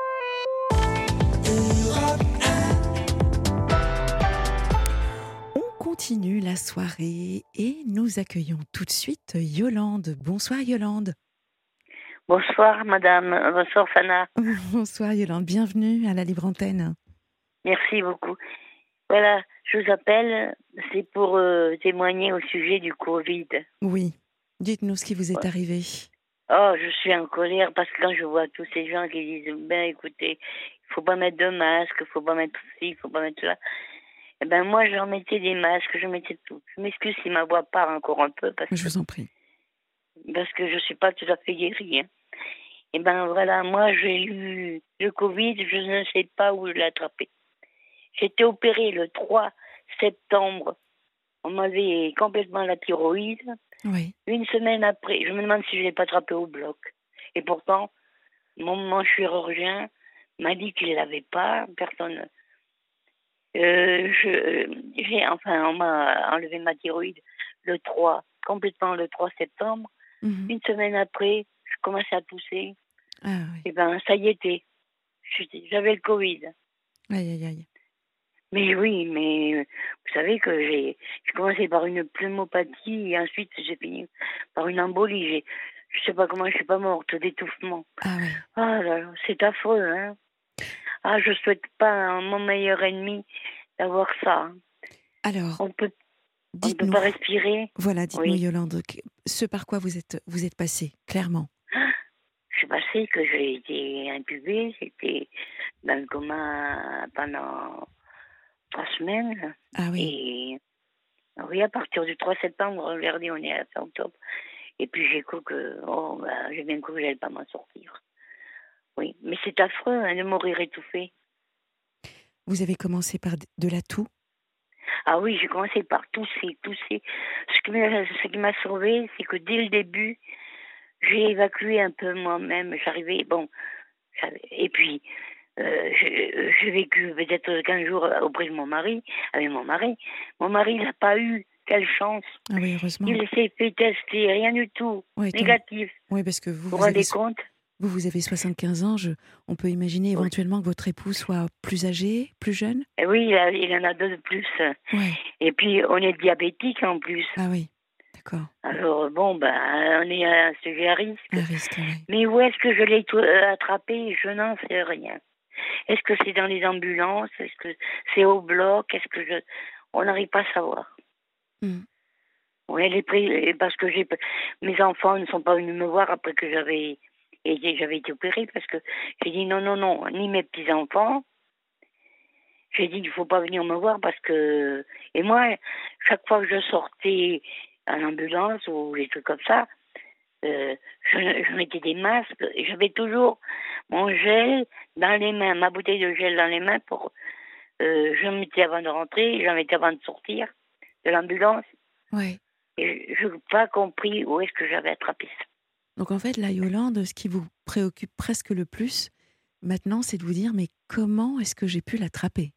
On continue la soirée et nous accueillons tout de suite Yolande. Bonsoir Yolande. Bonsoir, madame. Euh, Bonsoir, Fana. Bonsoir Yolande, bienvenue à la Libre Antenne. Merci beaucoup. Voilà, je vous appelle, c'est pour euh, témoigner au sujet du Covid. Oui, dites-nous ce qui vous est Ouais. arrivé. Oh, je suis en colère parce que quand je vois tous ces gens qui disent, ben écoutez, il faut pas mettre de masque, il faut pas mettre ci, il faut pas mettre cela. Eh ben moi, j'en mettais des masques, je mettais tout. Je m'excuse si ma voix part encore un peu parce Je que, vous en prie. parce que je suis pas tout à fait guérie. Hein. Eh ben voilà, moi j'ai eu le Covid, je ne sais pas où je l'ai attrapé. J'ai été opérée le trois septembre. On m'avait complètement la thyroïde. Oui. Une semaine après, je me demande si je ne l'ai pas attrapé au bloc. Et pourtant, mon, mon chirurgien m'a dit qu'il ne l'avait pas. Personne. Euh, je, j'ai, enfin, on m'a enlevé ma thyroïde le trois, complètement le trois septembre. Mhm. Une semaine après, je commençais à tousser. Ah oui. Et ben, ça y était. J'étais- J'avais le Covid. Aïe, aïe, aïe. Mais oui, mais euh, vous savez que j'ai j'ai commencé par une pneumopathie et ensuite j'ai fini par une embolie. J'ai, je sais pas comment je suis pas morte d'étouffement. Ah oui. Ah là là, c'est affreux, hein. Ah, je souhaite pas à mon meilleur ennemi d'avoir ça, hein. Alors, On peut, on ne peut dites-nous, pas respirer. voilà, dites-nous Oui. Yolande, que- ce par quoi vous êtes, vous êtes passée, clairement. Je suis passée que j'ai été intubée, j'étais dans le coma pendant trois semaines. Ah oui. Et oui, à partir du trois septembre, regardez, on est à fin octobre. Et puis j'ai cru que, oh, bah, j'ai bien cru que j'allais pas m'en sortir. Oui, mais c'est affreux hein, de mourir étouffé. Vous avez commencé par d- de la toux. Ah oui, j'ai commencé par tousser, tousser. Ce qui m'a, ce qui m'a sauvée, c'est que dès le début, j'ai évacué un peu moi-même. J'arrivais, bon, j'avais- et puis euh, j'ai, j'ai vécu peut-être quinze jours auprès de mon mari, avec mon mari. Mon mari n'a pas eu, quelle chance. Ah oui, heureusement. Il s'est fait tester, rien du tout, Ouais, tant- négatif. Oui, parce que vous, Vous vous vous avez, rendez so- compte? vous, vous avez soixante-quinze ans. Je, on peut imaginer Oui. éventuellement que votre époux soit plus âgé, plus jeune. Eh oui, il, a- il en a deux de plus. Ouais. Et puis, on est diabétique en plus. Ah oui, d'accord. Alors, bon, ben, on est à un sujet à risque. Un risque, oui. Mais où est-ce que je l'ai tout- euh, attrapé? Je n'en sais rien. Est-ce que c'est dans les ambulances? Est-ce que c'est au bloc? Est-ce que je... On n'arrive pas à savoir. Mm. Oui, elle est prise parce que j'ai... mes enfants ne sont pas venus me voir après que j'avais été, j'avais été opérée parce que j'ai dit non, non, non, ni mes petits-enfants. J'ai dit qu'il ne faut pas venir me voir parce que... Et moi, chaque fois que je sortais en ambulance ou des trucs comme ça, euh, je, je mettais des masques et j'avais toujours mon gel dans les mains, ma bouteille de gel dans les mains pour... Euh, je me mettais avant de rentrer, j'en mettais avant de sortir de l'ambulance. Ouais. Et je n'ai pas compris où est-ce que j'avais attrapé ça. Donc en fait, la Yolande, ce qui vous préoccupe presque le plus maintenant, c'est de vous dire, mais comment est-ce que j'ai pu l'attraper?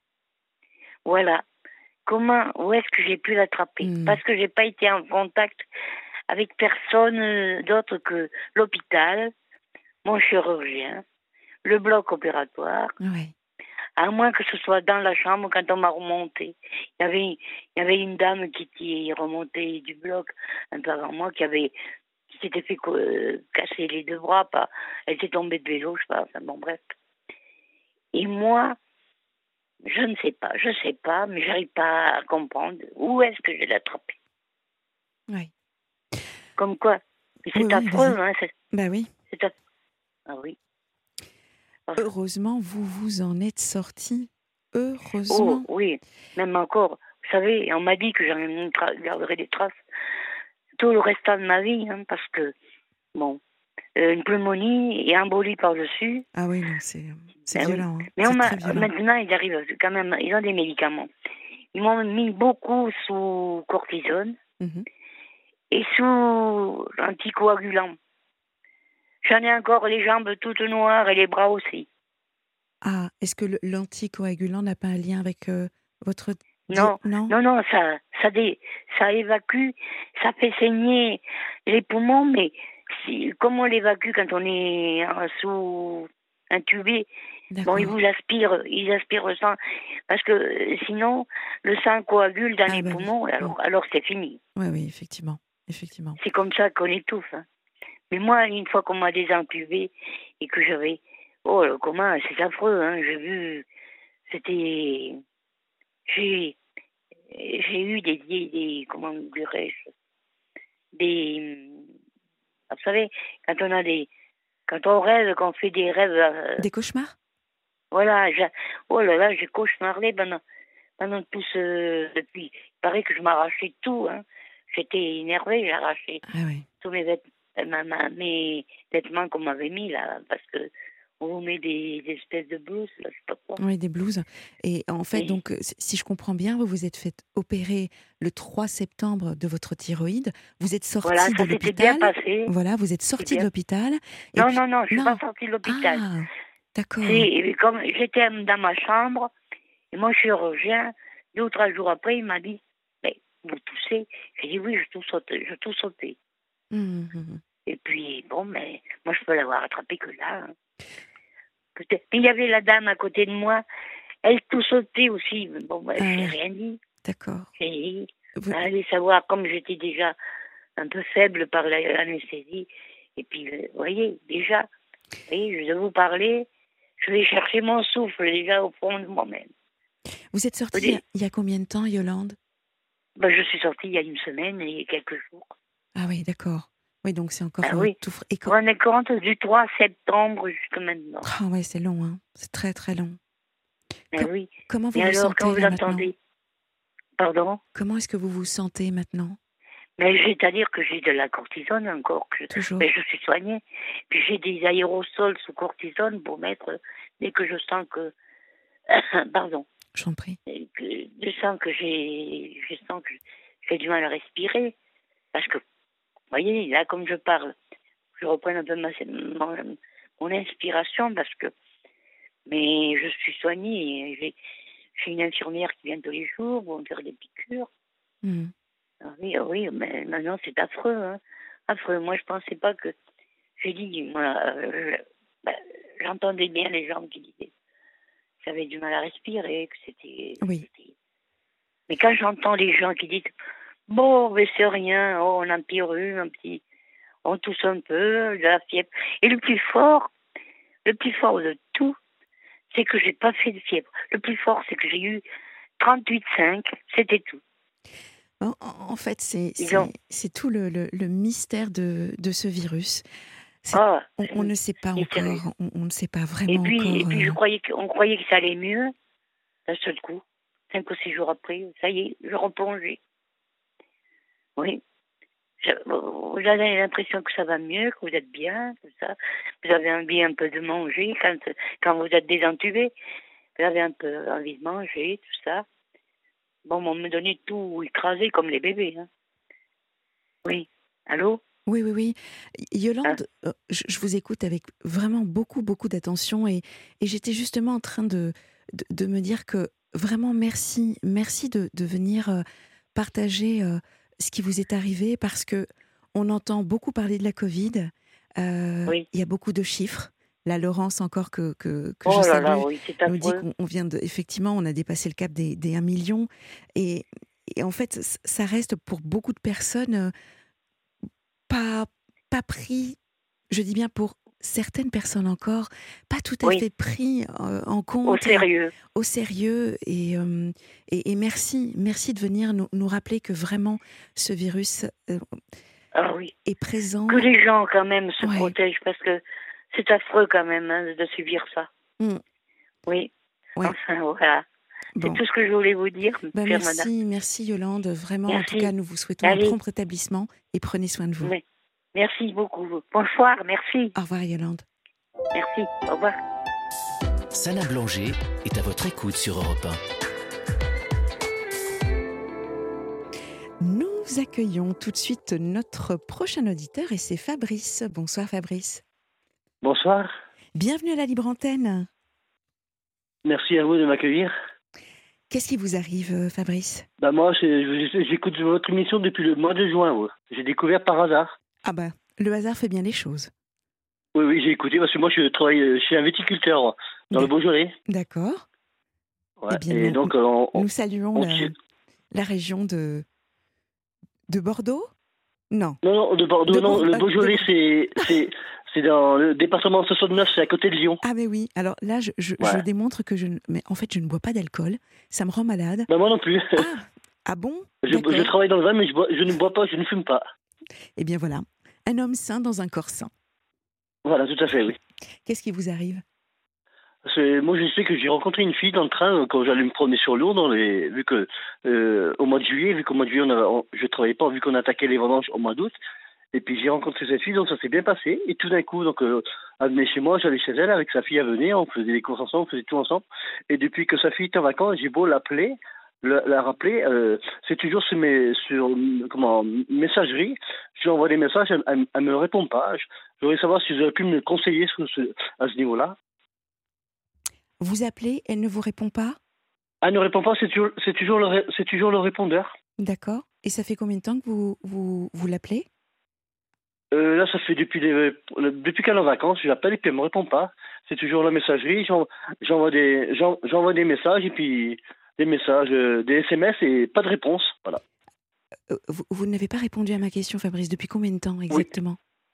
Voilà. Comment, où est-ce que j'ai pu l'attraper? Mm. Parce que j'ai pas été en contact avec personne euh, d'autre que l'hôpital, mon chirurgien, le bloc opératoire, Ouais. à moins que ce soit dans la chambre quand on m'a remonté. Il y avait, il y avait une dame qui était remontée du bloc un peu avant moi, qui avait, qui s'était fait euh, casser les deux bras, pas, elle était tombée de vélo, je sais pas, enfin bon bref. Et moi, je ne sais pas, je sais pas, mais j'arrive pas à comprendre où est-ce que je l'ai attrapé. Ouais. Comme quoi, c'est Oui, oui, affreux, vas-y. hein, c'est, Bah oui. c'est affreux. Ah oui. Heureusement, vous vous en êtes sorti. Oh Heureusement. oui, même encore. Vous savez, on m'a dit que j'en tra- garderais des traces tout le restant de ma vie, hein, parce que, bon, euh, une pneumonie et embolie par-dessus. Ah oui, non, c'est, c'est Ben oui. violent. Hein. Mais on C'est m'a, très violent. maintenant, ils arrivent quand même, ils ont des médicaments. Ils m'ont mis beaucoup sous cortisone Mhm. et sous anticoagulant. J'en ai encore les jambes toutes noires et les bras aussi. Ah, est-ce que le- l'anticoagulant n'a pas un lien avec euh, votre... di- Non, Non. non, non, ça, ça, dé, ça évacue, ça fait saigner les poumons, mais si, comment on l'évacue quand on est euh, sous intubé? Bon, D'accord. ils vous aspirent, ils aspirent le sang, parce que euh, sinon, le sang coagule dans Ah les bah oui. poumons, alors, alors c'est fini. Oui, oui, effectivement. Effectivement. C'est comme ça qu'on étouffe. Hein. Mais moi, une fois qu'on m'a désintubé et que j'avais... Oh, le coma, c'est affreux, hein, j'ai vu... C'était... J'ai... J'ai eu des, des, des comment dirais-je, des, vous savez, quand on a des, quand on rêve, qu'on fait des rêves, euh, Des cauchemars? voilà, j'ai- oh là là, j'ai cauchemardé pendant, pendant tout ce, depuis, il paraît que je m'arrachais tout, hein, j'étais énervée, j'ai arraché Ah oui. tous mes vêtements, mes vêtements qu'on m'avait mis là, parce que on vous met des, des espèces de blouses, là, je sais pas quoi. Oui, des blouses. Et en fait, Et- donc, euh, si si je comprends bien, vous vous êtes fait opérer le trois septembre de votre thyroïde. Vous êtes sorti Voilà, de ça s'était bien l'hôpital. passé. Voilà, vous êtes sorti bien. de l'hôpital. et Non, puis- non, non, je suis non. pas sortie de l'hôpital. Ah, d'accord. C'est comme j'étais dans ma chambre et mon chirurgien, deux ou trois jours après, il m'a dit, mais vous toussez? J'ai dit oui, je tousse sauté, je tousse sauté. Mmh, mmh. Et puis, bon, mais moi, je peux l'avoir attrapé que là. Hein. Peut-être. Mais il y avait la dame à côté de moi, elle tousse sautait aussi. Mais bon, bah, Ah j'ai ouais, rien dit. d'accord. J'ai Vous- allé savoir, comme j'étais déjà un peu faible par la- l'anesthésie. Et puis, euh, vous voyez, déjà, vous voyez, je dois vous parler, je vais chercher mon souffle déjà au fond de moi-même. Vous êtes Vous sortie il y a, dites, il y a combien de temps, Yolande? bah, je suis sortie il y a une semaine et quelques jours. Ah oui, d'accord. Oui, donc c'est encore Ah euh, oui, tout frais. Et vous vous quand... rendez compte, du trois septembre jusqu'à maintenant. Ah ouais, c'est long, hein. C'est très très long. Ah Com- oui. comment vous Mais vous alors, quand sentez vous là maintenant? entendez, pardon, Comment est-ce que vous vous sentez maintenant? mais c'est-à-dire que j'ai de la cortisone encore, que Toujours. mais je suis soignée. Puis j'ai des aérosols sous cortisone pour mettre dès que je sens que, pardon, J'en prie. et que je sens que j'ai, je sens que j'ai du mal à respirer, parce que, vous voyez, là comme je parle, je reprends un peu ma, mon, mon inspiration parce que, mais je suis soignée. Et j'ai, j'ai une infirmière qui vient tous les jours pour me faire des piqûres. Mmh. Ah oui, ah oui, mais maintenant c'est affreux, hein. Affreux. Moi, je pensais pas que. J'ai dit, moi, euh, je- ben, j'entendais bien les gens qui disaient que j'avais du mal à respirer, que c'était. Oui. c'était- Mais quand j'entends les gens qui disent, bon, mais c'est rien, oh, on a un petit rhume, un petit. On tousse un peu, de la fièvre. Et le plus fort, le plus fort de tout, c'est que j'ai pas fait de fièvre. Le plus fort, c'est que j'ai eu trente-huit virgule cinq, c'était tout. En, en- en fait, c'est Ils c'est- ont. c'est tout le, le- le mystère de, de ce virus. C'est- Ah, on, on ne sait pas c'est sérieux. encore, on, on ne sait pas Et vraiment puis, et encore. puis je euh, croyais que, on croyait que ça allait mieux, d'un seul coup. Cinq ou six jours après, ça y est, je replongeais. Oui. Je- vous avez l'impression que ça va mieux, que vous êtes bien, tout ça. Vous avez envie un peu de manger quand, quand vous êtes désentubé. Vous avez un peu envie de manger, tout ça. Bon, on me donnait tout écrasé comme les bébés. Hein. Oui. Allô? Oui, oui, oui. Ah, Yolande, euh, je, je vous écoute avec vraiment beaucoup, beaucoup d'attention et, et j'étais justement en train de, de, de me dire que vraiment merci, merci de, de venir euh, partager euh, ce qui vous est arrivé parce que on entend beaucoup parler de la Covid. Euh, oui. il y a beaucoup de chiffres. La Laurence encore que, que, que je Oh là là, salue oui, c'est nous dit affreux. qu'on on vient de, effectivement, on a dépassé le cap des, des un million et, et en fait, c- ça reste pour beaucoup de personnes euh, pas, pas pris, je dis bien pour certaines personnes encore, pas tout à Oui, fait pris euh, en au compte et sérieux. au sérieux. Et, euh, et, et merci, merci de venir nous, nous rappeler que vraiment ce virus euh, Ah oui. est présent. Que les gens, quand même, se Ouais. protègent parce que c'est affreux, quand même, hein, de subir ça. Mm. Oui. Ouais. Enfin, voilà. Bon. C'est tout ce que je voulais vous dire, Ben chère madame. merci, merci Yolande. Vraiment, en tout Merci. cas, nous vous souhaitons un Allez. prompt rétablissement et prenez soin de vous. Oui. Merci beaucoup. Bonsoir, merci. Au revoir Yolande. Merci. Au revoir. Sana Blanger est à votre écoute sur Europe un. Nous accueillons tout de suite notre prochain auditeur et c'est Fabrice. Bonsoir Fabrice. Bonsoir. Bienvenue à la Libre Antenne. Merci à vous de m'accueillir. Qu'est-ce qui vous arrive, euh, Fabrice? Bah moi, c'est- je- j'écoute votre émission depuis le mois de juin. Ouais. J'ai découvert par hasard. Ah bah, le hasard fait bien les choses. Oui, oui, j'ai écouté parce que moi, je travaille euh, chez un viticulteur dans le Beaujolais. D'accord. Ouais. Eh bien, Et nous- donc, euh, on, on- Nous saluons on la, tire- la région de, de Bordeaux? Non. Non, non, de Bordeaux, De non. Bourg- Le ah, Beaujolais, de- c'est, c'est, c'est dans le département soixante-neuf, c'est à côté de Lyon. Ah mais oui, alors là, je, je, Ouais. je démontre que je ne... Mais en fait, je ne bois pas d'alcool. Ça me rend malade. Bah moi non plus. Ah, ah bon? je, D'accord. je travaille dans le vin, mais je, bois, je ne bois pas, je ne fume pas. Eh bien voilà, un homme sain dans un corps sain. Voilà, tout à fait, oui. Qu'est-ce qui vous arrive? C'est- moi, je sais que j'ai rencontré une fille dans le train euh, quand j'allais me promener sur Lyon, dans les, vu que euh, au mois de juillet, vu qu'au mois de juillet, on avait, on- je travaillais pas, vu qu'on attaquait les vendanges au mois d'août. Et puis j'ai rencontré cette fille, donc ça s'est bien passé. Et tout d'un coup, donc, euh, elle venait chez moi, j'allais chez elle avec sa fille, elle venait, on faisait les courses ensemble, on faisait tout ensemble. Et depuis que sa fille est en vacances, j'ai beau l'appeler, la, la rappeler, euh, c'est toujours sur mes sur comment messagerie. Je lui envoie des messages, elle, elle, elle me répond pas. Je, je voudrais savoir si vous auriez pu me conseiller sur ce, à ce niveau-là. Vous appelez, elle ne vous répond pas? Elle ne répond pas, c'est toujours, c'est toujours, le, ré- c'est toujours le répondeur. D'accord. Et ça fait combien de temps que vous, vous, vous l'appelez? Euh, là, ça fait depuis les, euh, depuis qu'elle est en vacances, je l'appelle et puis elle me répond pas. C'est toujours la messagerie. J'en- J'envoie des, j'en- j'envoie des messages et puis des messages, euh, des S M S et pas de réponse. Voilà. Euh, Vous, vous n'avez pas répondu à ma question, Fabrice. Depuis combien de temps Oui. exactement?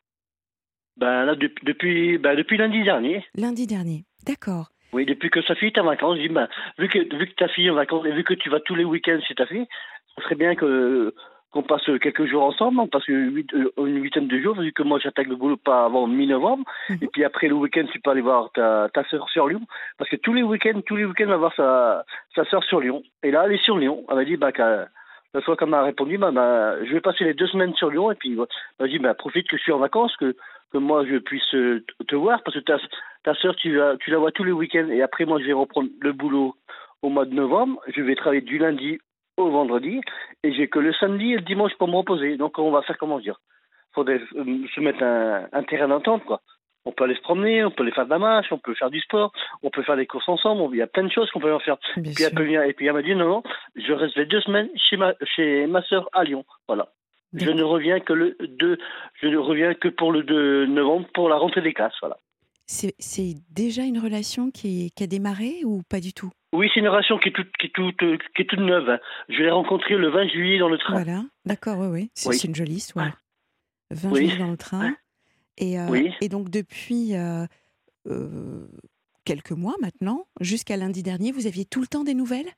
Ben là, de- depuis, ben, depuis lundi dernier. Lundi dernier. D'accord. Oui, depuis que sa fille est en vacances, je dis, ben, vu que, vu que ta fille est en vacances et vu que tu vas tous les week-ends chez ta fille, ce serait bien que, qu'on passe quelques jours ensemble, on passe huit, euh, une huitaine de jours, vu que moi j'attaque le boulot pas avant mi-novembre, Mhm. et puis après le week-end, tu peux aller voir ta, ta sœur sur Lyon, parce que tous les week-ends, tous les week-ends, elle va voir sa, sa sœur sur Lyon. Et là, elle est sur Lyon. Elle m'a dit, bah, qu'elle- la fois qu'elle m'a répondu, bah, bah, je vais passer les deux semaines sur Lyon, et puis, bah, elle m'a dit, bah, profite que je suis en vacances, que, que moi je puisse euh, te te voir, parce que ta, ta sœur, tu, la- tu la vois tous les week-ends, et après, moi, je vais reprendre le boulot au mois de novembre. Je vais travailler du lundi au vendredi, et j'ai que le samedi et le dimanche pour me reposer. Donc, on va faire comment dire? Faudrait euh, se mettre un, un terrain d'entente, quoi. On peut aller se promener, on peut aller faire de la marche, on peut faire du sport, on peut faire des courses ensemble, on- il y a plein de choses qu'on peut en faire. Bien Et puis, elle sûr. peut venir- et puis elle m'a dit, non, non, je reste les deux semaines chez ma, chez ma sœur à Lyon. Voilà. Je D'accord. ne reviens que le deux, je ne reviens que pour le deux novembre, pour la rentrée des classes, voilà. C'est c'est déjà une relation qui, qui a démarré ou pas du tout? Oui, c'est une relation qui est toute, qui est toute, euh, qui est toute neuve, hein. Je l'ai rencontrée le vingt juillet dans le train. Voilà. D'accord, oui, oui. C'est Oui. c'est une jolie histoire. vingt Oui. juillet dans le train. Et, euh, Oui. et donc, depuis euh, euh, quelques mois maintenant, jusqu'à lundi dernier, vous aviez tout le temps des nouvelles?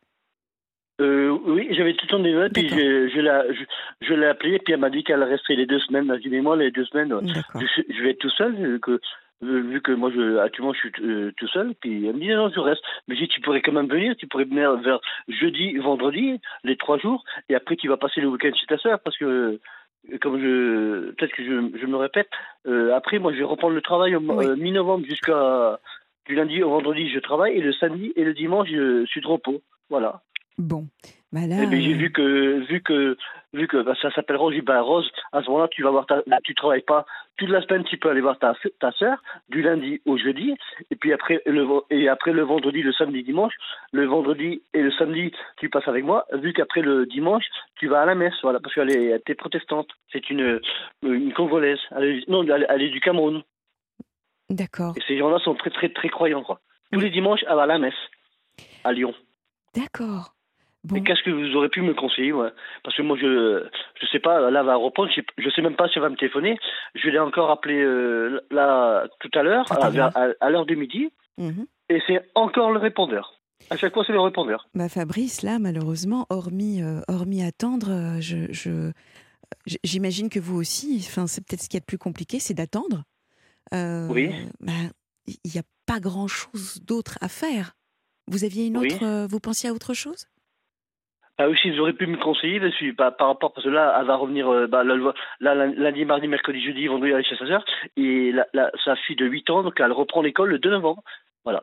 Euh, oui, j'avais tout le temps des nouvelles, puis D'accord. je, je, l'ai- je, je l'ai appelée, puis elle m'a dit qu'elle resterait les deux semaines. Elle m'a dit, mais moi, les deux semaines, euh, D'accord. je, je vais être tout seul, vu que, euh, vu que moi, je, actuellement, je suis euh, tout seul. Puis elle me dit, non, je reste. Mais j'ai dit, tu pourrais quand même venir, tu pourrais venir vers jeudi, vendredi, les trois jours, et après, tu vas passer le week-end chez ta sœur, parce que, euh, comme je, peut-être que je, je me répète, euh, après, moi, je vais reprendre le travail au Oui. euh, mi-novembre jusqu'à, du lundi au vendredi, je travaille, et le samedi et le dimanche, je suis de repos. Voilà. Bon. Bah Eh là, bien, j'ai euh, vu que, vu que, vu que bah, ça s'appelle Rose, j'ai dit, bah, Rose, à ce moment-là, tu vas voir ta, là, tu travailles pas toute la semaine, tu peux aller voir ta, ta sœur, du lundi au jeudi, et puis après le, et après le vendredi, le samedi, dimanche, le vendredi et le samedi, tu passes avec moi, vu qu'après le dimanche, tu vas à la messe, voilà, parce qu'elle est, elle est protestante. C'est une, une Congolaise. Elle est, non, elle, elle est du Cameroun. d'accord. Et ces gens-là sont très, très, très croyants, quoi. Tous Oui. les dimanches, elle va à la messe, à Lyon. D'accord. Et Bon. qu'est-ce que vous aurez pu me conseiller, ouais? Parce que moi, je je sais pas, là, elle va reprendre, je sais, je sais même pas si elle va me téléphoner. Je l'ai encore appelé euh, là, tout à l'heure, Tout à, à vers- l'heure. à, à l'heure du midi, Mhm. et c'est encore le répondeur. À chaque fois, c'est le répondeur. Bah Fabrice, là, malheureusement, hormis, euh, hormis attendre, euh, je, je, j- j'imagine que vous aussi, enfin, c'est peut-être ce qu'il y a de plus compliqué, c'est d'attendre. Euh, Oui, bah, il n'y a pas grand-chose d'autre à faire. Vous aviez une oui. autre, euh, vous pensiez à autre chose? Ah oui, si vous auriez pu me conseiller, parce que, bah, par rapport, parce que là, elle va revenir, euh, bah, là, là, là, lundi, mardi, mercredi, jeudi, vendredi, aller chez sa sœur, et la, la, sa fille de huit ans, donc elle reprend l'école le deux novembre. Voilà.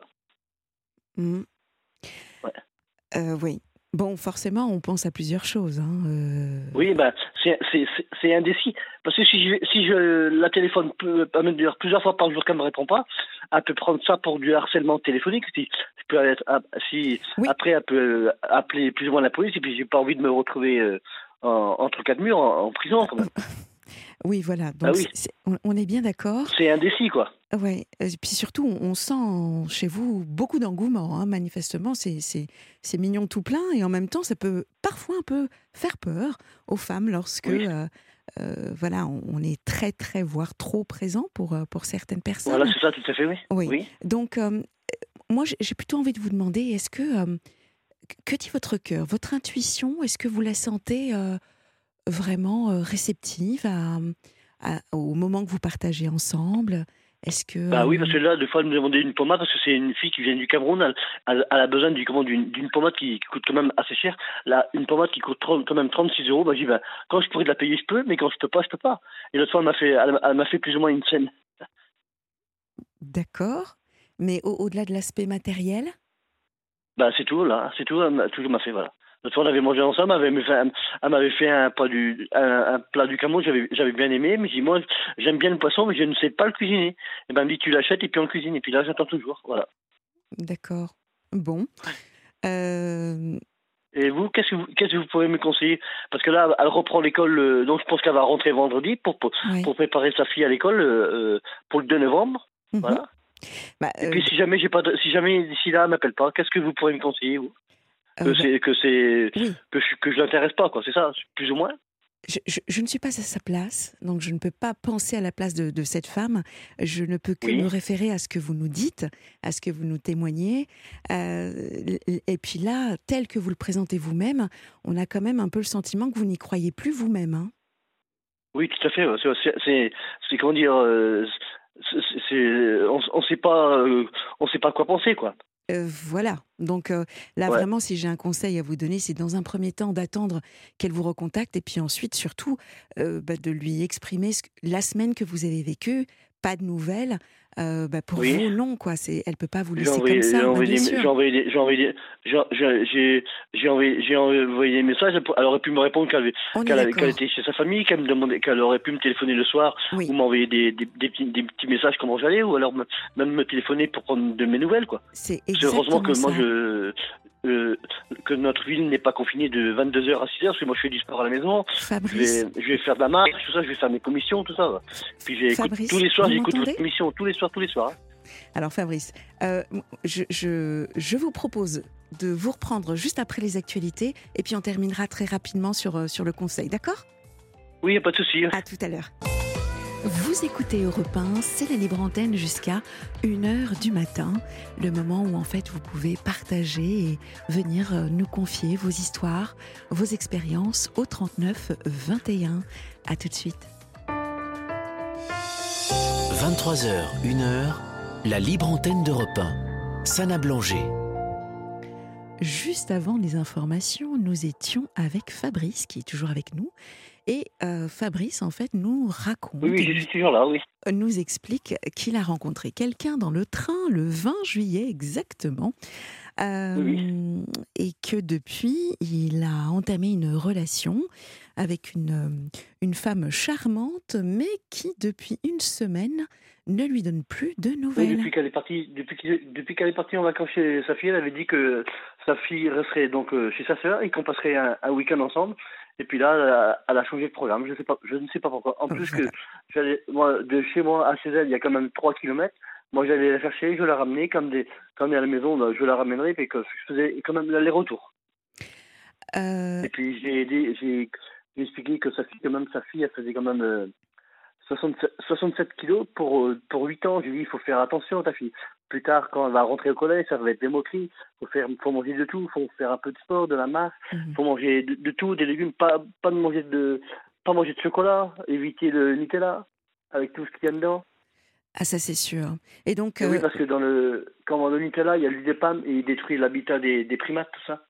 Mhm. Ouais. Euh, oui. Bon, forcément, on pense à plusieurs choses. Hein, euh, Oui, ben, c'est, c'est, c'est, c'est indécis. Parce que si je, si je la téléphone peu- à me dire plusieurs fois par jour qu'elle ne me répond pas, elle peut prendre ça pour du harcèlement téléphonique. Si, je peux être, si, Oui. après, elle peut appeler plus ou moins la police, et puis j'ai pas envie de me retrouver euh, en- entre quatre murs, en, en prison, quand même. Oui, voilà. Ah Donc, oui, c'est- c'est- on, on est bien d'accord. c'est indécis, quoi. Ouais. Et puis surtout, on, on sent chez vous beaucoup d'engouement. Hein, manifestement, c'est, c'est, c'est mignon tout plein. Et en même temps, ça peut parfois un peu faire peur aux femmes lorsque, Oui. euh, euh, voilà, on, on est très, très, voire trop présent pour, euh, pour certaines personnes. Voilà, c'est ça, tout à fait, oui. Oui. Oui. Donc, euh, moi, j'ai j'ai plutôt envie de vous demander, est-ce que, euh, que dit votre cœur, votre intuition, est-ce que vous la sentez euh, vraiment euh, réceptive à, à- au moment que vous partagez ensemble? Est-ce que... Bah oui, euh, parce que là, des fois, elle me demandait une pommade, parce que c'est une fille qui vient du Cameroun, elle, elle, elle a besoin du, comment, d'une, d'une pommade qui, qui coûte quand même assez cher. Là, une pommade qui coûte trente quand même trente-six euros, bah, je dis, bah, quand je pourrais te la payer, je peux, mais quand je peux pas, je peux pas. Et l'autre fois, elle m'a fait, elle, elle m'a fait plus ou moins une scène. D'accord. Mais au- au-delà de l'aspect matériel? Bah, c'est tout, là, c'est tout, elle m'a toujours m'a fait, voilà. L'autre fois, on avait mangé ensemble, elle m'avait fait, elle m'avait fait un plat du, un, un plat du Cameroun, j'avais, j'avais bien aimé, mais j'ai dit, moi, j'aime bien le poisson, mais je ne sais pas le cuisiner. Et ben, elle me dit, tu l'achètes, et puis on le cuisine, et puis là, j'attends toujours, voilà. D'accord. Bon. Euh, Et vous, qu'est-ce que vous, qu'est-ce que vous pouvez me conseiller? Parce que là, elle reprend l'école, euh, donc je pense qu'elle va rentrer vendredi pour, pour, Oui. pour préparer sa fille à l'école euh, pour le deux novembre. Mhm. Voilà. Bah, Et euh, puis si jamais j'ai pas, de, si jamais d'ici là elle m'appelle pas, qu'est-ce que vous pourrez me conseiller vous? euh, Que bah, c'est que c'est oui. que je que je l'intéresse pas quoi, c'est ça, plus ou moins. Je, je- je ne suis pas à sa place, donc je ne peux pas penser à la place de, de cette femme. Je ne peux que Oui. me référer à ce que vous nous dites, à ce que vous nous témoignez. Euh, et puis là, tel que vous le présentez vous-même, on a quand même un peu le sentiment que vous n'y croyez plus vous-même. Hein. Oui, tout à fait. ouais. C'est c'est c'est, c'est comment dire, euh, c'est, c'est- c'est- on on sait pas euh, on sait pas quoi penser quoi. Euh, voilà. Donc euh, là, Ouais. vraiment, si j'ai un conseil à vous donner, c'est dans un premier temps d'attendre qu'elle vous recontacte et puis ensuite, surtout, euh, bah, de lui exprimer ce que- la semaine que vous avez vécue, pas de nouvelles. Euh, bah, pour Oui. vous, non, quoi. C'est, elle peut pas vous J'ai laisser envoyé, comme j'ai ça, bah, envoyé, bien des- j'ai sûr. envoyé, des- j'ai envoyé, des- j'ai j'ai- j'ai- j'ai envoyé, j'ai envoyé des messages. Elle aurait pu me répondre qu'elle, avait- On est qu'elle, avait- qu'elle d'accord. était chez sa famille, qu'elle me demandait, qu'elle aurait pu me téléphoner le soir Oui, ou m'envoyer des, des, des petits, des petits messages comment j'allais, ou alors me- même me téléphoner pour prendre de mes nouvelles quoi. c'est C'est heureusement que exactement moi ça. je euh, que notre ville n'est pas confinée de vingt-deux heures à six heures, parce que moi je fais du sport à la maison, je Fabrice, vais, je vais faire de la marche, tout ça, je vais faire mes commissions, tout ça. Puis j'écoute Fabrice, tous les soirs, vous j'écoute m'entendez? votre émission, tous les soirs, tous les soirs. hein. Alors Fabrice, euh, je, je, je vous propose de vous reprendre juste après les actualités et puis on terminera très rapidement sur, euh, sur le conseil, d'accord? Oui, y a pas de souci. À tout à l'heure. Vous écoutez Europe un, c'est la libre antenne jusqu'à une heure du matin, le moment où en fait vous pouvez partager et venir euh, nous confier vos histoires, vos expériences au trente-neuf vingt et un. À tout de suite. vingt-trois heures, une heure, la libre antenne d'Europe un. Sana Blanger. Juste avant les informations, nous étions avec Fabrice qui est toujours avec nous. Et euh, Fabrice, en fait, nous raconte, Oui, oui, je suis toujours là, oui. nous explique qu'il a rencontré quelqu'un dans le train le vingt juillet exactement. Euh, Oui, et que depuis, il a entamé une relation avec une, euh, une femme charmante, mais qui, depuis une semaine, ne lui donne plus de Oui, nouvelles. depuis qu'elle est partie, depuis qu'elle depuis qu'elle est partie en vacances chez sa fille, elle avait dit que sa fille resterait donc euh, chez sa sœur et qu'on passerait un, un week-end ensemble. Et puis là, elle a, elle a changé de programme. Je sais pas, je ne sais pas pourquoi. En plus Voilà. que j'allais, moi, de chez moi à chez elle, il y a quand même trois kilomètres. Moi, j'allais la chercher, je la ramenais comme des, quand on est à la maison, bah, je la ramènerai, et que je faisais quand même l'aller-retour. Euh, Et puis j'ai aidé, j'ai, j'ai expliqué que sa fille, quand même, sa fille, elle faisait quand même euh, soixante-sept, soixante-sept kilos pour, euh, pour huit ans. J'ai dit, il faut faire attention, ta fille. Plus tard, quand elle va rentrer au collège, ça va être des moqueries. Faut faire, faut manger de tout. Faut faire un peu de sport, de la masse. mhm. Faut manger de, de tout, des légumes. Pas, pas de manger de, pas manger de chocolat. Éviter le Nutella avec tout ce qu'il y a dedans. Ah, ça c'est sûr. Et donc, Et oui, euh, parce que dans le, quand dans le Nutella, il y a l'huile de palme et il détruit l'habitat des, des primates, tout ça.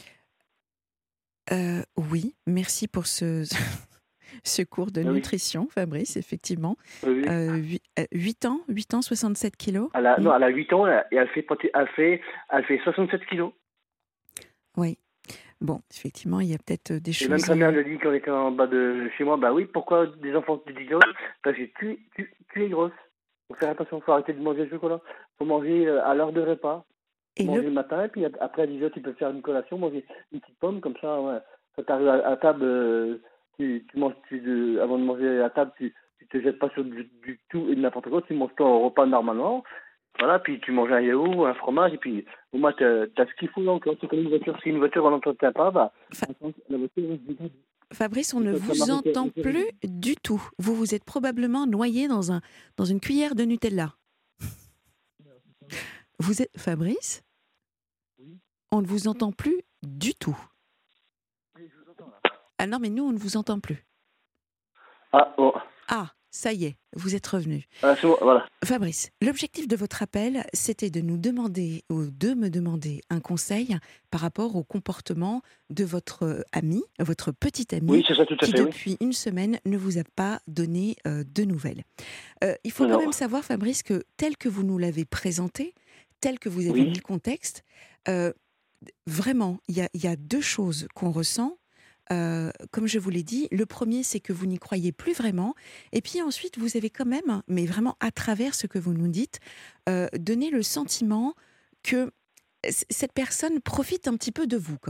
euh, oui, merci pour ce, ce cours de Ah oui. nutrition, Fabrice, effectivement. Oui, oui. Euh, huit ans, huit ans, soixante-sept kilos. Elle a, Mm. non, elle a huit ans et elle fait, elle fait, elle fait soixante-sept kilos. Oui. Bon, effectivement, il y a peut-être des Et choses. même sa mère euh, lui a dit quand on était en bas de chez moi, bah oui, pourquoi des enfants de dix ans? Parce que tu, tu, tu es grosse. Faut faire attention, faut arrêter de manger le chocolat. Faut manger euh, à l'heure de repas. Et Manger le, le matin, et puis ap- après à dix heures, tu peux faire une collation, manger une petite pomme, comme ça, ouais. Quand tu arrives à, à table, euh, tu, tu manges, tu, de- avant de manger à table, tu, tu te jettes pas sur du, du tout et de n'importe quoi, tu manges ton repas normalement. Voilà, puis tu manges un yaourt, un fromage, et puis au moins, tu as ce qu'il faut. Donc, c'est comme une voiture. Si une voiture, on n'entretient pas, bah, Fa- la voiture, elle se dégrade. Fabrice, on ne Ça- ça vous m'arrête- entend plus du tout. Vous vous êtes probablement noyé dans, un, dans une cuillère de Nutella. Vous êtes Fabrice? Oui. On ne vous entend plus du tout. Oui, je vous entends, là. Ah non, mais nous, on ne vous entend plus. Ah, bon. Ah, ça y est, vous êtes revenu. Ah, c'est bon, voilà. Fabrice, l'objectif de votre appel, c'était de nous demander, ou de me demander un conseil par rapport au comportement de votre euh, ami, votre petit ami, Oui, c'est ça, tout à qui fait, oui. depuis une semaine ne vous a pas donné euh, de nouvelles. Euh, il faut Non. quand même savoir, Fabrice, que tel que vous nous l'avez présenté, tel que vous avez Oui. mis le contexte, euh, vraiment, il y a, il y a deux choses qu'on ressent. Euh, comme je vous l'ai dit, le premier, c'est que vous n'y croyez plus vraiment. Et puis ensuite, vous avez quand même, mais vraiment à travers ce que vous nous dites, euh, donné le sentiment que c- cette personne profite un petit peu de vous quand même.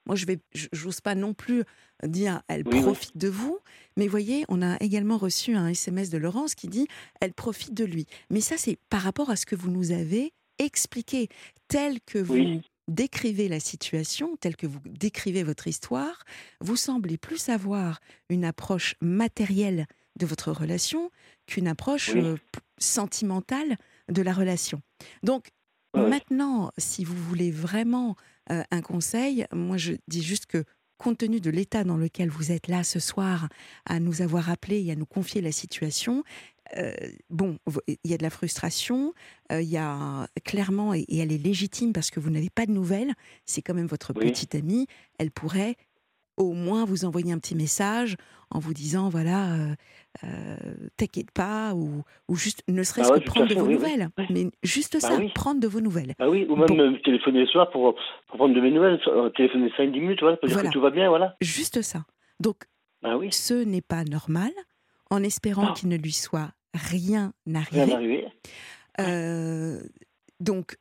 moi je vais, je- j'ose pas non plus dire elle Oui, oui. profite de vous, mais voyez, on a également reçu un S M S de Laurence qui dit elle profite de lui. Mais ça, c'est par rapport à ce que vous nous avez expliqué, tel que Oui. vous décrivez la situation, tel que vous décrivez votre histoire, vous semblez plus avoir une approche matérielle de votre relation qu'une approche Oui. euh, p- sentimentale de la relation. Donc, Ouais, ouais. maintenant, si vous voulez vraiment euh, un conseil, moi je dis juste que compte tenu de l'état dans lequel vous êtes là ce soir, à nous avoir appelé et à nous confier la situation, euh, bon, vo- il y a de la frustration, euh, il y a clairement, et, et elle est légitime parce que vous n'avez pas de nouvelles, c'est quand même votre Oui. petite amie, elle pourrait au moins vous envoyer un petit message en vous disant voilà, euh, euh, t'inquiète pas, ou, ou juste ne Bah serait-ce que ouais, tout à prendre de fait, vos oui, oui. nouvelles. Oui. Mais juste Bah ça, oui. prendre de vos nouvelles. Bah oui, ou même Bon, euh, téléphoner le soir pour, pour prendre de mes nouvelles, euh, téléphoner cinq dix minutes, voilà, pour dire que voilà, tout va bien, voilà. juste ça. Donc, Bah oui. ce n'est pas normal, en espérant Non, qu'il ne lui soit rien rien arrivé. d'arrivé. Ouais. Euh, donc,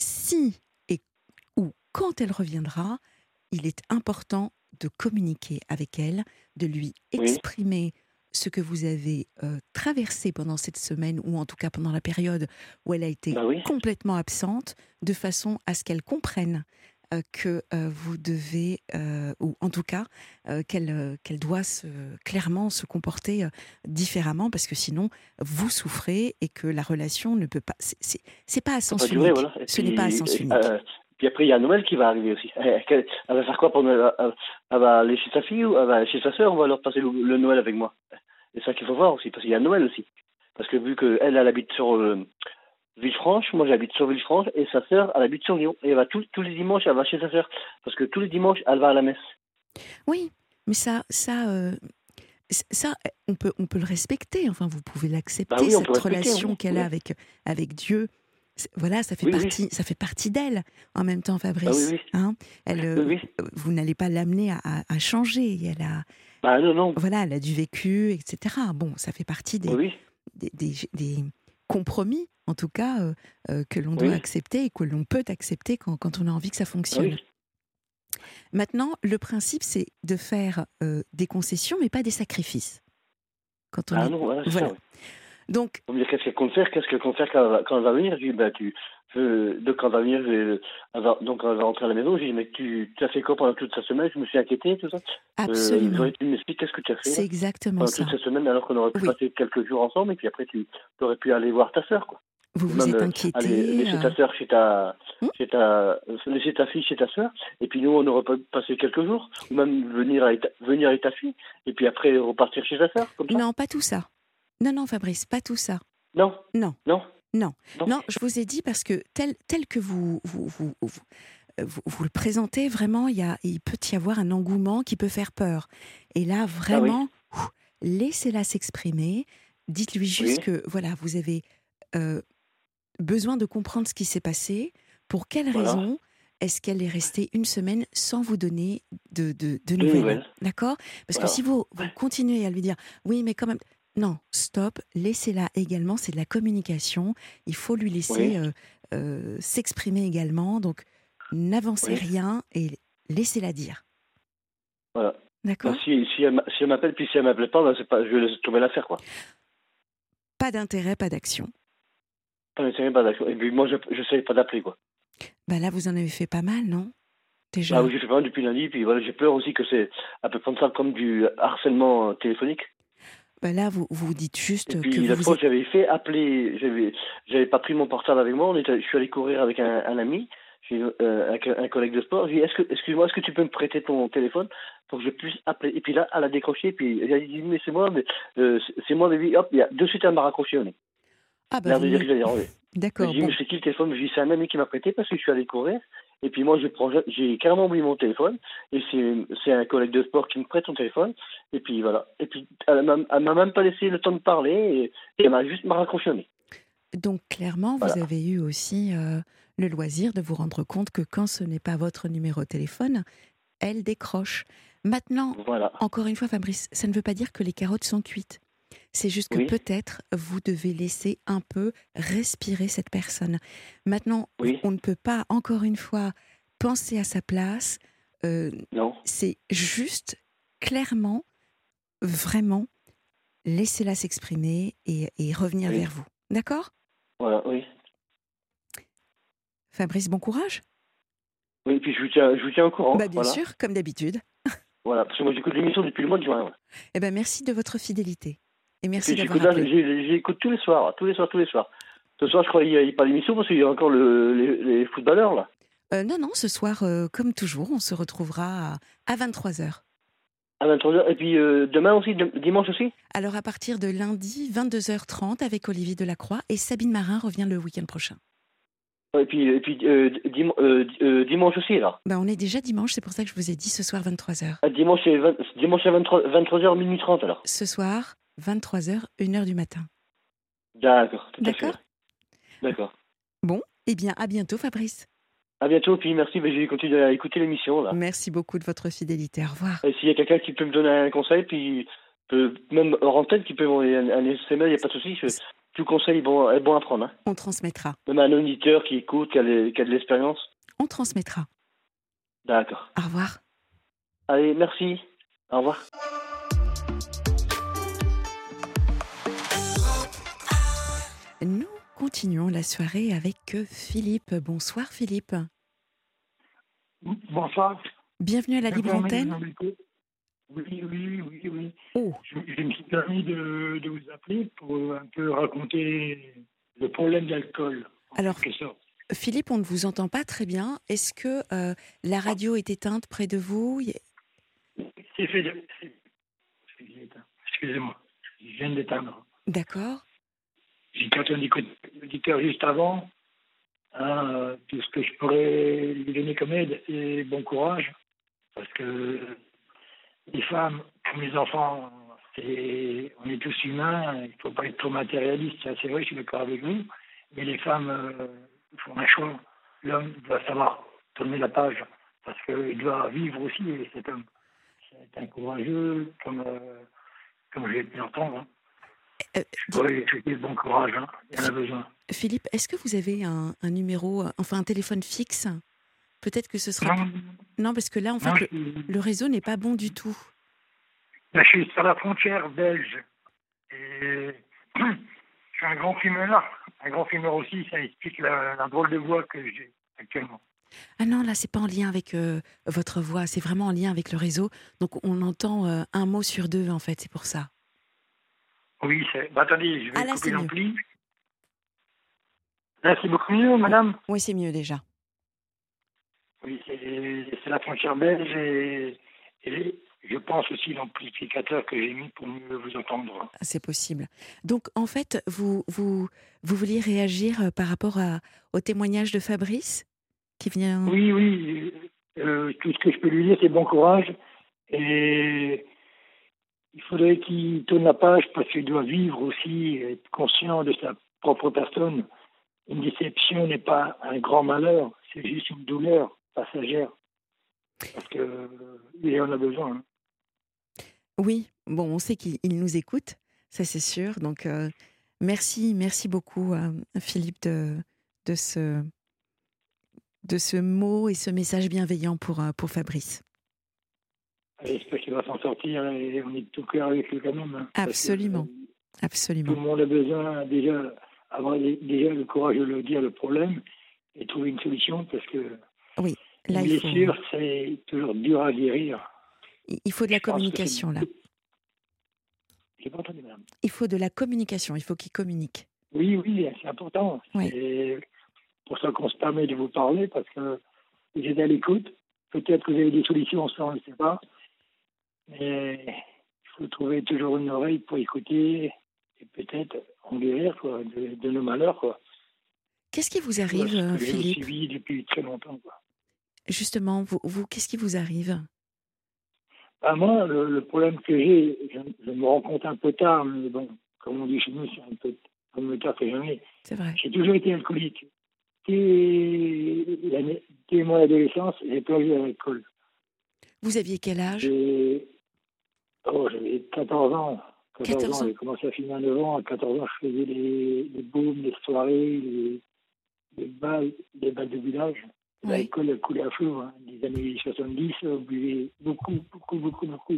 si et ou quand elle reviendra, il est important de communiquer avec elle, de lui Oui. exprimer ce que vous avez euh, traversé pendant cette semaine, ou en tout cas pendant la période où elle a été Bah oui. complètement absente, de façon à ce qu'elle comprenne euh, que euh, vous devez, euh, ou en tout cas euh, qu'elle euh, qu'elle doit se, clairement se comporter euh, différemment, parce que sinon vous souffrez et que la relation ne peut pas. C'est c'est- c'est pas à Ça va sens pas durer, unique. voilà. Et Ce n'est pas à puis, sens et, unique. euh, puis après, il y a Noël qui va arriver aussi. Elle, elle- elle va faire quoi pour Noël? Elle, elle va aller chez sa fille ou elle va aller chez sa sœur, ou va leur passer le, le Noël avec moi? C'est ça qu'il faut voir aussi, parce qu'il y a Noël aussi. Parce que vu qu'elle, elle habite sur euh, Villefranche, moi j'habite sur Villefranche, et sa sœur, elle habite sur Lyon. Et elle va tous, tous les dimanches, elle va chez sa sœur. Parce que tous les dimanches, elle va à la messe. Oui, mais ça, ça, euh, c- ça, euh, on peut, on peut le respecter. Enfin, vous pouvez Bah l'accepter, oui, on peut cette respecter, relation oui. qu'elle Oui, a avec, avec Dieu. C'est- Voilà, ça fait oui, oui. partie, ça fait partie d'elle. En même temps, Bah oui, Fabrice, oui. hein, elle, Oui, euh, oui. vous n'allez pas l'amener à, à- à changer. Elle a, Bah non, non. voilà, elle a du vécu, et cetera. Bon, ça fait partie Oui, des, oui. des, des- des compromis, en tout cas, euh, euh, que l'on doit Oui, accepter et que l'on peut accepter quand, quand on a envie que ça bah fonctionne. oui. Maintenant, le principe, c'est de faire euh, des concessions, mais pas des sacrifices. Quand on Ah est... non, voilà, c'est ça, Voilà. oui. Donc, On me dit qu'est-ce qu'elle compte faire, qu'est-ce qu'elle compte faire quand elle va, quand elle va venir. Je dis, bah, tu, je, donc quand elle va venir, je vais- elle va, donc elle va rentrer à la maison. Je dis, mais tu, tu as fait quoi pendant toute cette semaine? Je me suis inquiété, tout ça. Euh, absolument, j'aurais- tu m'expliques qu'est-ce que tu as fait, là, c'est exactement pendant ça. toute cette semaine, alors qu'on aurait pu Oui, passer quelques jours ensemble, et puis après, tu aurais pu aller voir ta sœur, quoi. vous Ou vous même êtes euh, aller inquiété. laisser euh, ta sœur chez ta, hmm chez ta, laisser ta fille chez ta sœur, et puis nous, on aurait pas passé quelques jours, ou même venir avec ta, venir avec ta fille, et puis après repartir chez ta sœur, comme ça. Non, pas tout ça. Non, non, Fabrice, pas tout ça. Non, Non, non, non, non. non, je vous ai dit parce que tel, tel que vous, vous, vous, vous, euh, vous- vous le présentez, vraiment, il, y a, il peut y avoir un engouement qui peut faire peur. Et là, Ah oui, vraiment, ouf, laissez-la s'exprimer. Dites-lui juste oui, que, voilà, vous avez euh, besoin de comprendre ce qui s'est passé. Pour quelle voilà. raison est-ce qu'elle est restée une semaine sans vous donner de, de, de Deux nouvelles? nouvelles. D'accord? Parce que Voilà. si vous, vous Ouais. continuez à lui dire, oui, mais quand même, non, stop, laissez-la également, c'est de la communication. Il faut lui laisser Oui, euh, euh, s'exprimer également. Donc, n'avancez oui, rien et laissez-la dire. voilà. Ben, D'accord? si, si elle, m'a- si elle m'appelle, puis si elle m'appelle pas, ben c'est pas, je vais laisser tomber l'affaire, quoi. Pas d'intérêt, pas d'action. Pas d'intérêt, pas d'action. Et puis moi, je n'essaye pas d'appeler, quoi. Bah là, vous en avez fait pas mal, non? Ah Déjà. oui, j'ai fait pas mal depuis lundi, puis voilà, j'ai peur aussi que c'est, elle peut prendre ça comme du harcèlement euh, téléphonique. Bah là, vous vous dites Et juste que puis vous la vous fois, êtes... j'avais fait appeler, j'avais, j'avais pas pris mon portable avec moi, on était, je suis allé courir avec un, un ami, j'ai, euh, avec un, un collègue de sport, j'ai dit, est-ce que, excuse-moi, est-ce que tu peux me prêter ton téléphone pour que je puisse appeler? Et puis là, elle a décroché, puis elle a dit, mais c'est moi, mais, euh, c'est c'est moi, mais hop, il y a, de suite, elle m'a raccroché au nez. Ah bah L'air vous de dire que me... j'allais enlever. Je D'accord, dis, mais bon. c'est qui le téléphone? Je dis, c'est un ami qui m'a prêté parce que je suis allé courir. Et puis moi, je prends, j'ai carrément oublié mon téléphone. Et c'est, c'est un collègue de sport qui me prête son téléphone. Et puis voilà. Et puis, elle m'a, elle m'a même pas laissé le temps de parler. Et, et elle m'a juste m'a raccroché au nez. Donc clairement, vous Voilà. avez eu aussi euh, le loisir de vous rendre compte que quand ce n'est pas votre numéro de téléphone, elle décroche. Maintenant, Voilà. encore une fois, Fabrice, ça ne veut pas dire que les carottes sont cuites. C'est juste que Oui. peut-être vous devez laisser un peu respirer cette personne. Maintenant, Oui. on ne peut pas, encore une fois, penser à sa place, euh, Non. c'est juste, clairement, vraiment, laissez-la s'exprimer et, et revenir Oui. vers vous. D'accord ? Voilà, oui. Fabrice, bon courage. Oui, et puis je vous tiens, je vous tiens au courant. Bah, bien voilà. sûr, comme d'habitude. Voilà, parce que moi j'écoute l'émission depuis le mois de juin. Ouais. Eh ben, merci de votre fidélité. Et Et merci puis d'avoir j'écoute, là, appelé. j'ai- j'écoute tous les soirs, tous les soirs, tous les soirs. Ce soir, je crois qu'il n'y a pas d'émission parce qu'il y a encore le, les, les footballeurs là. Euh, non, non, ce soir, euh, comme toujours, on se retrouvera à, à vingt-trois heures. À vingt-trois heures. Et puis euh, demain aussi, de- dimanche aussi. Alors, à partir de lundi, vingt-deux heures trente, avec Olivier Delacroix, et Sabine Marin revient le week-end prochain. Et puis, et puis euh, dim- euh, euh, dimanche aussi là. Ben, on est déjà dimanche, c'est pour ça que je vous ai dit ce soir vingt-trois heures. Ah, dimanche, c'est vingt dimanche c'est vingt-trois heures, minuit trente alors. Ce soir, vingt-trois heures, une heure du matin. D'accord, tout à fait. D'accord ? D'accord. Bon, eh bien, à bientôt, Fabrice. À bientôt, puis merci, mais je vais continuer à écouter l'émission là. Merci beaucoup de votre fidélité. Au revoir. Et s'il y a quelqu'un qui peut me donner un conseil, puis peut, même hors antenne, qui peut m'envoyer un, un S M S, il n'y a pas de souci. Je, tout conseil est bon, est bon à prendre. Hein. On transmettra. Même un auditeur qui écoute, qui a, les- qui a de l'expérience. On transmettra. D'accord. Au revoir. Allez, merci. Au revoir. Nous continuons la soirée avec Philippe. Bonsoir, Philippe. Bonsoir. Bienvenue à la libre antenne. Oui, oui, oui, oui. Oh, Je, je me suis permis de, de vous appeler pour un peu raconter le problème d'alcool. en Alors, quelque sorte. Philippe, on ne vous entend pas très bien. Est-ce que euh, la radio est éteinte près de vous ? Y- C'est fait. de- c'est- Excusez-moi, je viens d'éteindre. D'accord. J'ai entendu l'auditeur juste avant. Hein, euh, tout ce que je pourrais lui donner comme aide, c'est bon courage. Parce que les femmes, comme les enfants, c'est, on est tous humains, il ne faut pas être trop matérialiste, ça, c'est vrai, je suis d'accord avec vous. Mais les femmes euh, font un choix. L'homme doit savoir tourner la page, parce qu'il doit vivre aussi, et cet homme. C'est un courageux, comme, euh, comme j'ai pu l'entendre. Hein. Euh, Je pourrais lui souhaiter bon courage, hein. Il en a besoin. Philippe, est-ce que vous avez un, un numéro, euh, enfin un téléphone fixe ? Peut-être que ce sera... Non, Non, parce que là, en fait, non, le, je, suis, le réseau n'est pas bon du tout. là, je suis sur la frontière belge. Et je suis un grand fumeur. Un grand fumeur aussi, ça explique la, la drôle de voix que j'ai actuellement. Ah non, là, c'est pas en lien avec euh, votre voix, c'est vraiment en lien avec le réseau. Donc, on entend euh, un mot sur deux, en fait, c'est pour ça. Oui, c'est... Bah, attendez, je vais Ah, là, couper c'est mieux. l'ampli. Là, c'est beaucoup mieux, madame. Oui, c'est mieux déjà. Oui, c'est, c'est la frontière belge et, et je pense aussi l'amplificateur que j'ai mis pour mieux vous entendre. C'est possible. Donc, en fait, vous, vous, vous vouliez réagir euh, par rapport à, au témoignage de Fabrice qui vient... Oui, oui, euh, tout ce que je peux lui dire, c'est bon courage. Et il faudrait qu'il tourne la page parce qu'il doit vivre aussi, être conscient de sa propre personne. Une déception n'est pas un grand malheur, c'est juste une douleur passagère. Parce qu'il euh, en a besoin. Hein. Oui, bon, on sait qu'il il nous écoute, ça c'est sûr. Donc, euh, merci, merci beaucoup, euh, Philippe, de, de, ce, de ce mot et ce message bienveillant pour, euh, pour Fabrice. J'espère qu'il va s'en sortir et on est de tout cœur avec lui quand même. Hein, Absolument, parce que, absolument. tout le monde a besoin déjà avoir les- déjà le courage de le dire le problème et trouver une solution parce que Oui, là, une il faut, blessure, c'est toujours dur à guérir. il faut de la Je pense que communication, c'est- là. J'ai pas entendu, madame. Il faut de la communication, il faut qu'il communique. Oui, oui, c'est important. Oui. C'est pour ça qu'on se permet de vous parler parce que vous êtes à l'écoute. Peut-être que vous avez des solutions, ça, on ne sait pas. Mais il faut trouver toujours une oreille pour écouter et peut-être en guérir quoi, de, de nos malheurs. Quoi. Qu'est-ce qui vous Parce arrive, que euh, j'ai Philippe ? suivi depuis très longtemps. Quoi. Justement, vous, vous qu'est-ce qui vous arrive ? Bah, moi, le, le problème que j'ai, je, je me rends compte un peu tard, mais bon, comme on dit chez nous, c'est un peu comme tard que jamais. C'est vrai. J'ai toujours été alcoolique. Dès, l'année- dès mon adolescence, j'ai plongé à l'alcool. Vous aviez quel âge ? J'ai- Oh, j'avais quatorze ans. quatorze, quatorze ans, ans. j'ai commencé à fumer à neuf ans. À quatorze ans, je faisais les, les booms, les soirées, les, les balles, les balles de village. Oui. L'alcool a coulé à flot. Hein. Les les années soixante-dix, on buvait beaucoup, beaucoup, beaucoup, beaucoup.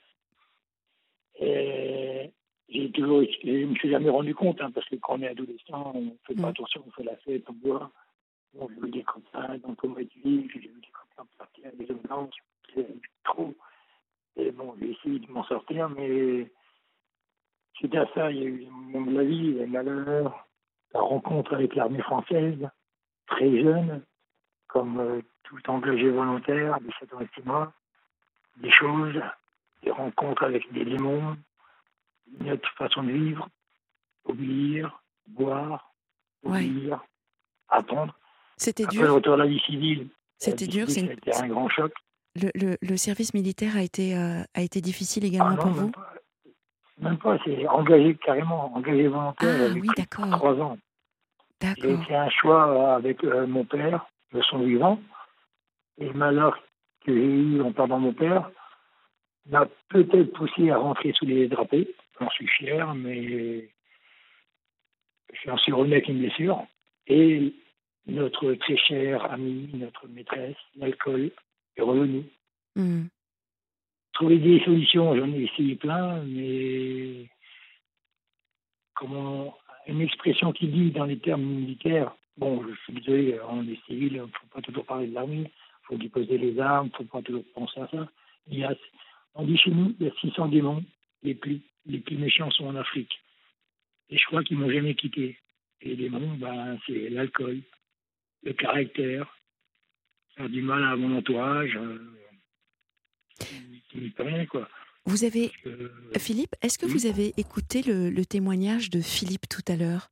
Et j'ai toujours, je ne me suis jamais rendu compte, hein, parce que quand on est adolescent, on ne fait pas Mm. attention, on fait la fête, on boit. Bon, j'ai vu des copains dans le coma du livre, j'ai vu des copains partir à des ambulances, c'est trop. Et bon, j'ai essayé de m'en sortir, mais suite à ça, il y a eu le monde de la vie, les malheurs, la rencontre avec l'armée française, très jeune, comme euh, tout engagé volontaire, dix-sept ans et six mois, des choses, des rencontres avec des démons, une autre façon de vivre, obéir, boire, Ouais. obéir, apprendre. C'était Après le dur. retour à la vie civile, C'était la vie dur. civile, C'est une- ça a été un grand choc. Le, le, le service militaire a été, euh, a été difficile Ah également non, pour même vous? pas, même pas, c'est engagé carrément, engagé volontaire, Ah j'avais oui, pris d'accord. trois ans. J'ai D'accord. fait un choix avec euh, mon père, de son vivant, et le malheur que j'ai eu en perdant mon père m'a peut-être poussé à rentrer sous les drapés. J'en suis fier, mais j'en suis revenu avec une blessure. Et notre très chère amie, notre maîtresse, l'alcool, est revenu. Mm. Trouver des solutions, j'en ai essayé plein, mais comment une expression qui dit dans les termes militaires, bon, je suis désolé, on est civil, il ne faut pas toujours parler de l'armée, il faut déposer les armes, il ne faut pas toujours penser à ça. Il y a, on dit chez nous, il y a six cents démons, les plus, les plus méchants sont en Afrique. Et je crois qu'ils ne m'ont jamais quitté. Et les démons, ben, c'est l'alcool, le caractère, faire du mal à mon entourage, euh, qui, qui n'y peut rien, quoi. Vous avez, Parce que, Philippe, est-ce que oui. vous avez écouté le, le témoignage de Philippe tout à l'heure?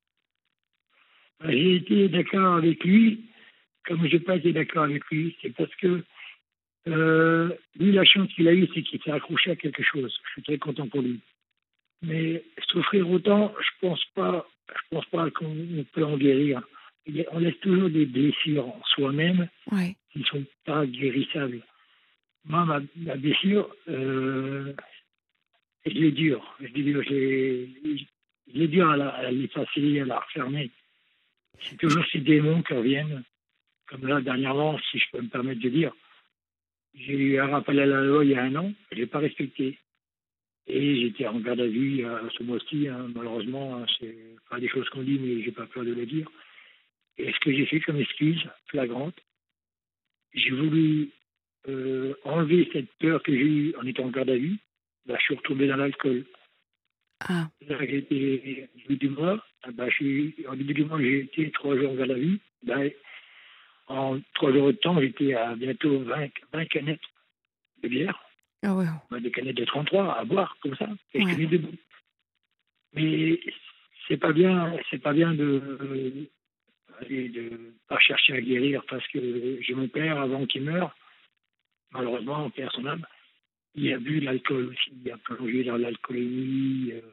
J'ai été d'accord avec lui, comme je n'ai pas été d'accord avec lui, c'est parce que euh, lui, la chance qu'il a eue, c'est qu'il s'est accroché à quelque chose. Je suis très content pour lui. Mais souffrir autant, je pense pas, je pense pas qu'on peut en guérir. Il y a- On laisse toujours des blessures en soi-même Ouais. qui ne sont pas guérissables. Moi, ma, ma blessure, euh, je l'ai dure. Je l'ai dure, je l'ai- je l'ai dure à, la- à l'effacer, à la refermer. C'est toujours ces démons qui reviennent. Comme là, dernièrement, si je peux me permettre de dire, j'ai eu un rappel à la loi il y a un an, je l'ai pas respecté. Et j'étais en garde à vue euh, ce mois-ci, hein, malheureusement, hein, c'est pas des choses qu'on dit, mais j'ai pas peur de le dire. Et ce que j'ai fait comme excuse flagrante, j'ai voulu euh, enlever cette peur que j'ai eue en étant en garde à vue, bah, je suis retombé dans l'alcool. Ah, Là, j'ai été au début du mois, ah, bah, je suis, en début du mois, j'ai été trois jours en garde à vue. Bah, en trois jours de temps, j'étais à bientôt vingt, vingt canettes de bière. ah ouais. Bah, des canettes de trente-trois à boire comme ça, et Ouais. je tenais debout. Mais c'est pas bien, c'est pas bien de aller de pas chercher à guérir parce que j'ai mon père avant qu'il meure, malheureusement, on perd son âme. Il a bu de l'alcool aussi, il a plongé dans l'alcoolémie. Euh,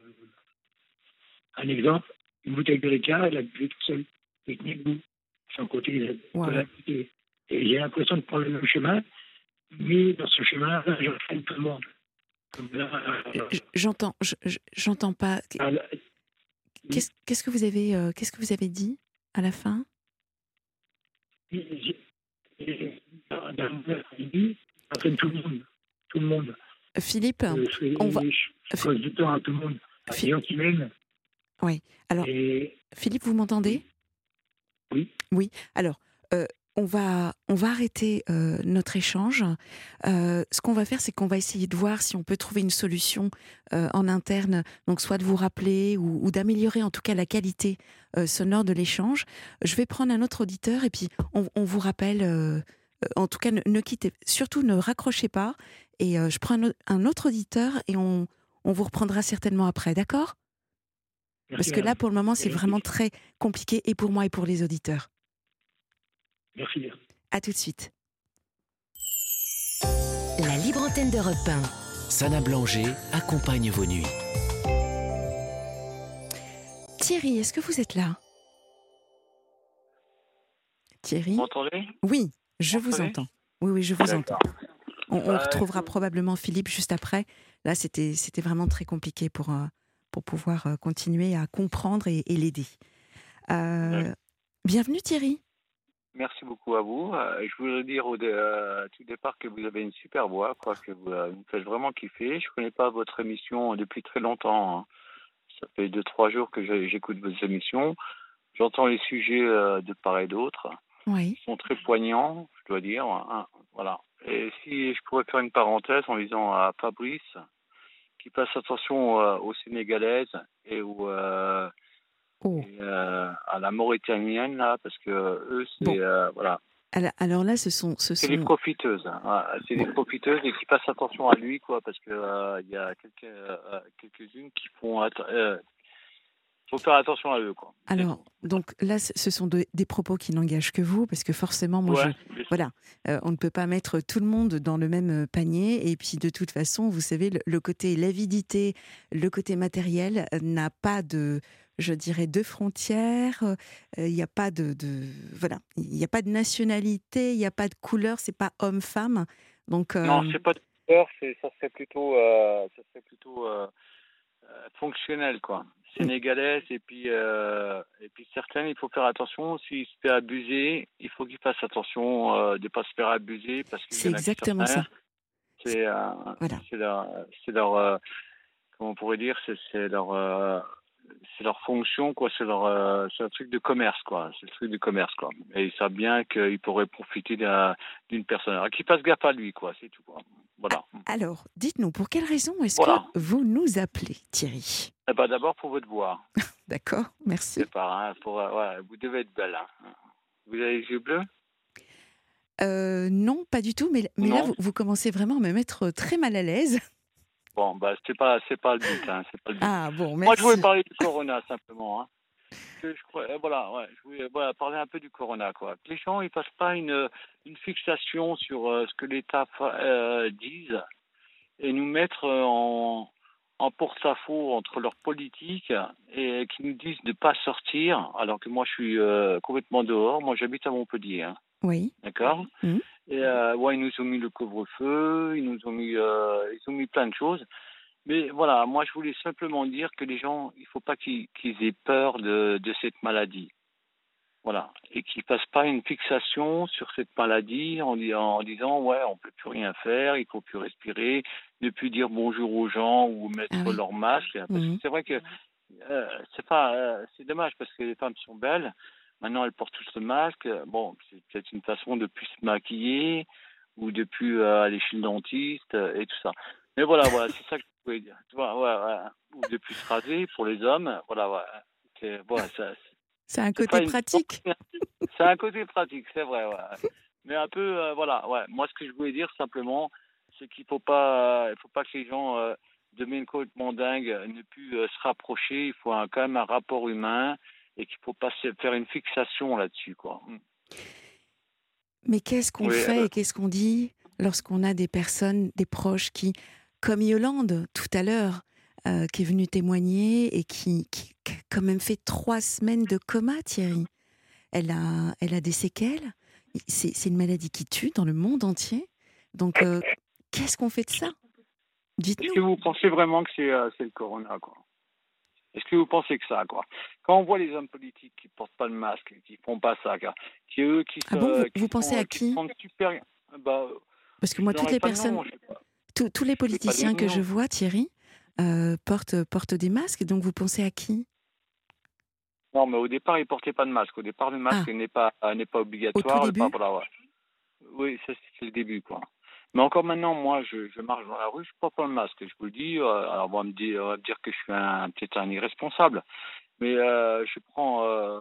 un exemple, une bouteille de Ricard, il a bu tout seul, il tenait debout. Son côté, il a Wow. de la quitté. Et j'ai l'impression de prendre le même chemin, mais dans ce chemin, j'entraîne tout le monde. Comme là, euh, J- J'entends, je- je- j'entends pas. à la- Qu'est-ce, qu'est-ce que vous avez, euh, qu'est-ce que vous avez dit à la fin? j'ai- j'ai- dans dans mon après-midi, j'entraîne tout le monde. Tout le monde. Philippe, Euh, je fais- on va- je je passe du temps à tout le monde. À Fi- des gens qui m'aiment. Oui. Alors, Et Philippe, vous m'entendez? oui. Oui. Alors, euh, on va, on va arrêter euh, notre échange. Euh, ce qu'on va faire, c'est qu'on va essayer de voir si on peut trouver une solution euh, en interne, donc soit de vous rappeler ou, ou d'améliorer en tout cas la qualité euh, sonore de l'échange. Je vais prendre un autre auditeur et puis on, on vous rappelle. euh, euh, en tout cas, ne, ne quittez, surtout ne raccrochez pas. Et euh, je prends un, au- un autre auditeur et on, on vous reprendra certainement après, d'accord? Parce Merci, que là, madame. pour le moment, c'est Merci. vraiment très compliqué et pour moi et pour les auditeurs. Merci bien. À tout de suite. La libre antenne d'Europe un. Sana Blanger accompagne vos nuits. Thierry, est-ce que vous êtes là? Thierry? Vous m'entendez? Oui, je vous m'entendez entends. Oui, oui, je vous entends. On, on Bah, retrouvera écoute. probablement Philippe juste après. Là, c'était, c'était vraiment très compliqué pour, euh, pour pouvoir euh, continuer à comprendre et, et l'aider. Euh, Ouais. bienvenue Thierry. merci beaucoup à vous. Euh, je voudrais dire au dé- euh, tout départ que vous avez une super voix, quoi, que vous, euh, vous me faites vraiment kiffer. Je connais pas votre émission depuis très longtemps, hein. Ça fait deux, trois jours que j'ai- j'écoute vos émissions. J'entends les sujets euh, de part et d'autre. Oui. Ils sont très poignants, je dois dire, hein. Voilà. Et si je pourrais faire une parenthèse en disant à Fabrice qu'il fasse attention euh, aux Sénégalaises et aux, euh, Oh. et, euh, à la Mauritanienne là, parce que eux c'est Bon. euh, voilà, Alors, alors là, ce sont, ce c'est des sont. profiteuses, hein. Ouais, c'est des Bon. profiteuses et qui fassent attention à lui, quoi, parce que euh, il y a quelques euh, quelques-unes qui font att- euh, faut faire attention à eux, quoi. C'est Alors, tout. donc là, ce ce sont de- des propos qui n'engagent que vous, parce que forcément, moi, je, Ouais, bien sûr. voilà, euh, on ne peut pas mettre tout le monde dans le même euh, panier. Et puis, de toute façon, vous savez, le, le côté l'avidité, le côté matériel euh, n'a pas de, je dirais, de frontières. euh, Il n'y a pas de, de- voilà, il n'y a pas de nationalité, il n'y a pas de couleur. C'est pas homme-femme. Donc, Non, euh, c'est pas de peur, c'est ça serait plutôt euh, ça serait plutôt euh, euh, fonctionnel, quoi. oui, Sénégalaise et puis euh, et puis certaines, il faut faire attention. S'il se fait abuser, il faut qu'il fasse attention euh, de pas se faire abuser parce qu'il y c'est en a qui exactement certains, ça. C'est- c'est euh, Voilà. c'est leur c'est leur euh, comment on pourrait dire, c'est c'est leur euh, c'est leur fonction, quoi. C'est leur euh, c'est un truc de commerce, quoi. C'est le truc du commerce, quoi. Et ils savent bien qu'ils pourraient profiter d'un- d'une personne. Alors qu'il fasse gaffe à lui, quoi. C'est tout, quoi. Ah, Voilà. alors, dites-nous, pour quelle raison est-ce que Voilà. vous nous appelez, Thierry? Eh ben, d'abord pour votre voix. D'accord, merci. C'est pas, hein, pour, euh, ouais, vous devez être belle, hein. Vous avez les yeux bleus? Euh, non, pas du tout, mais, mais là, Non? vous, vous commencez vraiment à me mettre très mal à l'aise. Bon, bah, c'est pas, c'est pas le but, hein. C'est pas le but. Ah bon, Moi, je voulais merci. parler du corona, simplement, hein. Que je crois, euh, voilà, ouais, je voulais voilà, parler un peu du corona, quoi. Que les gens, ils fassent pas une, une fixation sur euh, ce que l'État fa- euh, dise et nous mettre euh, en, en porte-à-faux entre leurs politiques et qui nous disent de pas sortir, alors que moi, je suis euh, complètement dehors. Moi, j'habite à Montpellier, hein. Oui. D'accord? Mhm. Et euh, ouais, ils nous ont mis le couvre-feu, ils nous ont mis, euh, ils ont mis plein de choses. Mais voilà, moi je voulais simplement dire que les gens, il faut pas qu'ils qu'ils aient peur de, de cette maladie. Voilà. Et qu'ils fassent pas une fixation sur cette maladie en, di- en disant ouais, on peut plus rien faire, il faut plus respirer, ne plus dire bonjour aux gens ou Ah mettre oui. leur masque. Parce que Mhm. c'est vrai que euh, c'est pas, euh, c'est dommage parce que les femmes sont belles. Maintenant, elles portent tous le masque. Bon, c'est peut-être une façon de plus se maquiller ou de plus euh, aller chez le dentiste euh, et tout ça. Mais voilà, voilà, c'est ça que je pouvais dire. Tu vois, ouais, ouais. Ou de plus se raser pour les hommes. Voilà, ouais. C'est, voilà, ça, C'est un c'est pas côté une, pratique. c'est un côté pratique, c'est vrai, ouais. Mais un peu, euh, voilà, ouais. Moi, ce que je voulais dire simplement, c'est qu'il faut pas, il faut pas que les gens euh, deviennent complètement dingues, euh, ne plus euh, se rapprocher. Il faut un, quand même un rapport humain et qu'il faut pas se faire une fixation là-dessus, quoi. Mm. Mais qu'est-ce qu'on Oui, fait euh, et qu'est-ce qu'on dit lorsqu'on a des personnes, des proches qui, comme Yolande tout à l'heure, euh, qui est venue témoigner et qui, qui, qui a quand même fait trois semaines de coma, Thierry. Elle a, elle a des séquelles. C'est c'est une maladie qui tue dans le monde entier. Donc, euh, qu'est-ce qu'on fait de ça? est-ce Dites-nous. que vous pensez vraiment que c'est, euh, c'est le corona, quoi? Est-ce que vous pensez que ça, quoi? Quand on voit les hommes politiques qui portent pas le masque, qui font pas ça, quoi, qui eux, qui Ah bon, vous, se, qui vous pensez sont, à qui se qui? sentent super, bah, Parce que je moi, toutes donnerai les pas de personnes, nom, je sais pas. tous tous les Je vais pas politiciens donner que de je nom. vois, Thierry, euh, portent, portent des masques. Donc, vous pensez à qui? Non, mais au départ, ils portaient pas de masque. Au départ, le masque Ah, n'est pas, n'est pas au tout obligatoire. Pas, début? voilà, ouais. Oui, ça, c'est le début, quoi. Mais encore maintenant, moi, je, je marche dans la rue, je porte pas le masque. Je vous le dis. euh, alors, on va me dire, on va me dire que je suis un, peut-être un irresponsable. Mais euh, je prends. Euh,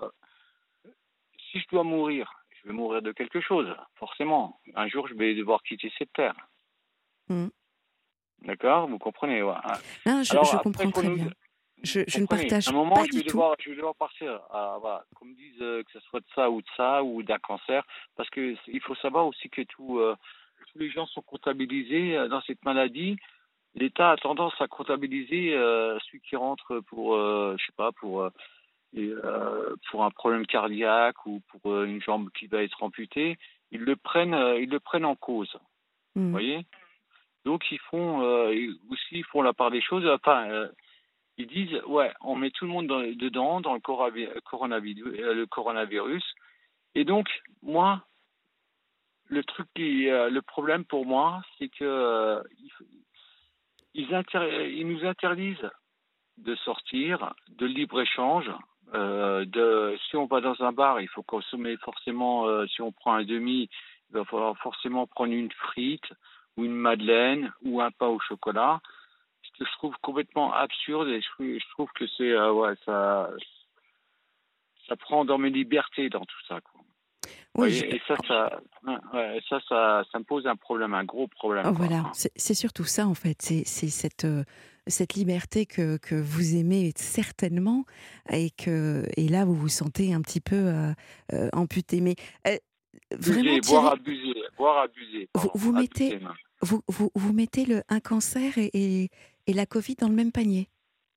si je dois mourir, je vais mourir de quelque chose, forcément. Un jour, je vais devoir quitter cette terre. Hmm. D'accord? Vous comprenez, ouais. Non, je, Alors, je après, il comprends faut très nous. bien. Je, Vous je ne comprenez? À partage un moment, pas je du vais tout. devoir, je vais devoir partir. À, voilà, qu'on me dise euh, que ce soit de ça ou de ça ou d'un cancer, parce que il faut savoir aussi que tout, euh, tous les gens sont comptabilisés euh, dans cette maladie. L'État a tendance à comptabiliser euh, celui qui rentre pour, euh, je sais pas, pour euh, et, euh, pour un problème cardiaque ou pour euh, une jambe qui va être amputée. Ils le prennent, euh, ils le prennent en cause. Vous Hmm. voyez? Donc ils font euh, ils- aussi ils font la part des choses. Enfin, euh, ils disent, ouais, on met tout le monde dans- dedans, dans le coravi- coronavirus, euh, le coronavirus, Et donc, moi, le truc qui, euh, le problème pour moi, c'est que euh, ils, ils, inter- ils nous interdisent de sortir, de libre-échange. Euh, de, si on va dans un bar, il faut consommer forcément, euh, si on prend un demi, il va falloir forcément prendre une frite ou une madeleine ou un pain au chocolat. Ce que je trouve complètement absurde et je, je trouve que c'est, euh, ouais, ça, ça prend dans mes libertés dans tout ça, quoi. Oui, Oui, je- et ça, ça, ouais, ça, ça, ça me pose un problème, un gros problème, quoi. voilà, c'est c'est surtout ça en fait, c'est c'est cette, euh, cette liberté que, que vous aimez certainement et que et là vous vous sentez un petit peu euh, euh, amputé. Mais euh, vraiment Abuser, Thierry, voire abuser, voire abuser, vous, pardon, vous mettez abuser même. vous, vous, vous mettez le un cancer et, et, et la Covid dans le même panier.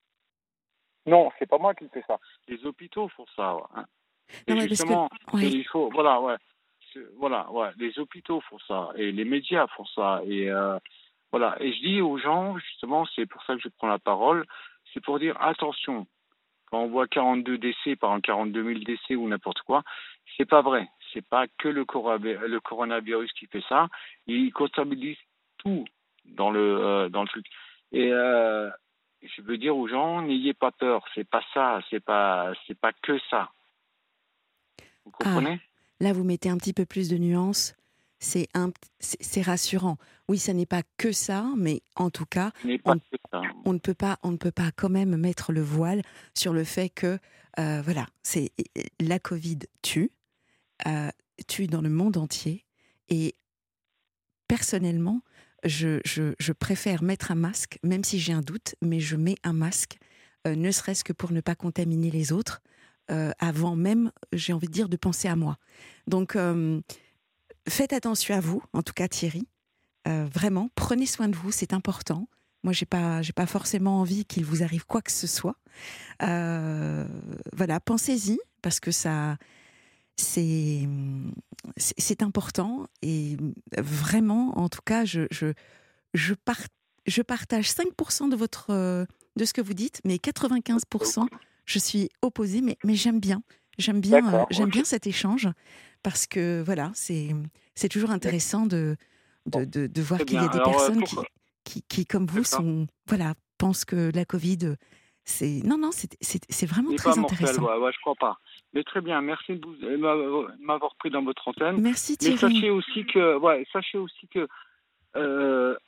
Non, c'est pas moi qui fais ça. Les hôpitaux font ça, ouais, hein. Non Et mais parce que justement, ouais, il faut, voilà, ouais, C'est- voilà, ouais, les hôpitaux font ça et les médias font ça et euh, voilà. Et je dis aux gens, justement, c'est pour ça que je prends la parole, c'est pour dire attention. Quand on voit quarante-deux décès, par exemple quarante-deux mille décès ou n'importe quoi, c'est pas vrai. C'est pas que le, cora- le coronavirus qui fait ça. Il comptabilise tout dans le euh, dans le truc. Et euh, je veux dire aux gens, n'ayez pas peur. C'est pas ça. C'est pas c'est pas que ça. Vous ah, comprenez? là vous mettez un petit peu plus de nuances. C'est un, c'est c'est rassurant. Oui, ça n'est pas que ça, mais en tout cas, Ce n'est pas on, que ça. on ne peut pas, on ne peut pas quand même mettre le voile sur le fait que, euh, voilà, c'est la Covid tue, euh, tue dans le monde entier. Et personnellement, je, je, je préfère mettre un masque, même si j'ai un doute, mais je mets un masque, euh, ne serait-ce que pour ne pas contaminer les autres, euh, avant même, j'ai envie de dire, de penser à moi. Donc, euh, faites attention à vous, en tout cas Thierry. Euh, vraiment, prenez soin de vous, c'est important. Moi, j'ai pas, j'ai pas forcément envie qu'il vous arrive quoi que ce soit. Euh, voilà, pensez-y parce que ça, c'est, c'est, c'est important et vraiment, en tout cas, je, je, je, par- je partage cinq pour cent de votre, euh, de ce que vous dites, mais quatre-vingt-quinze pour cent, je suis opposée, mais, mais j'aime bien, j'aime bien, euh, D'accord. j'aime Ok. bien cet échange parce que voilà, c'est, c'est toujours intéressant de de, de, de voir Très qu'il y bien. a des Alors, euh, personnes pour... qui, qui, qui, comme vous, D'accord. sont, voilà, pensent que la Covid, c'est... Non, non, c'est, c'est, c'est vraiment n'est pas très mortel. intéressant. Ouais, ouais, je crois pas. Mais très bien. Merci de vous- de m'a- m'avoir pris dans votre antenne. Merci Mais Thierry. sachez aussi que, ouais, sachez aussi que. Euh...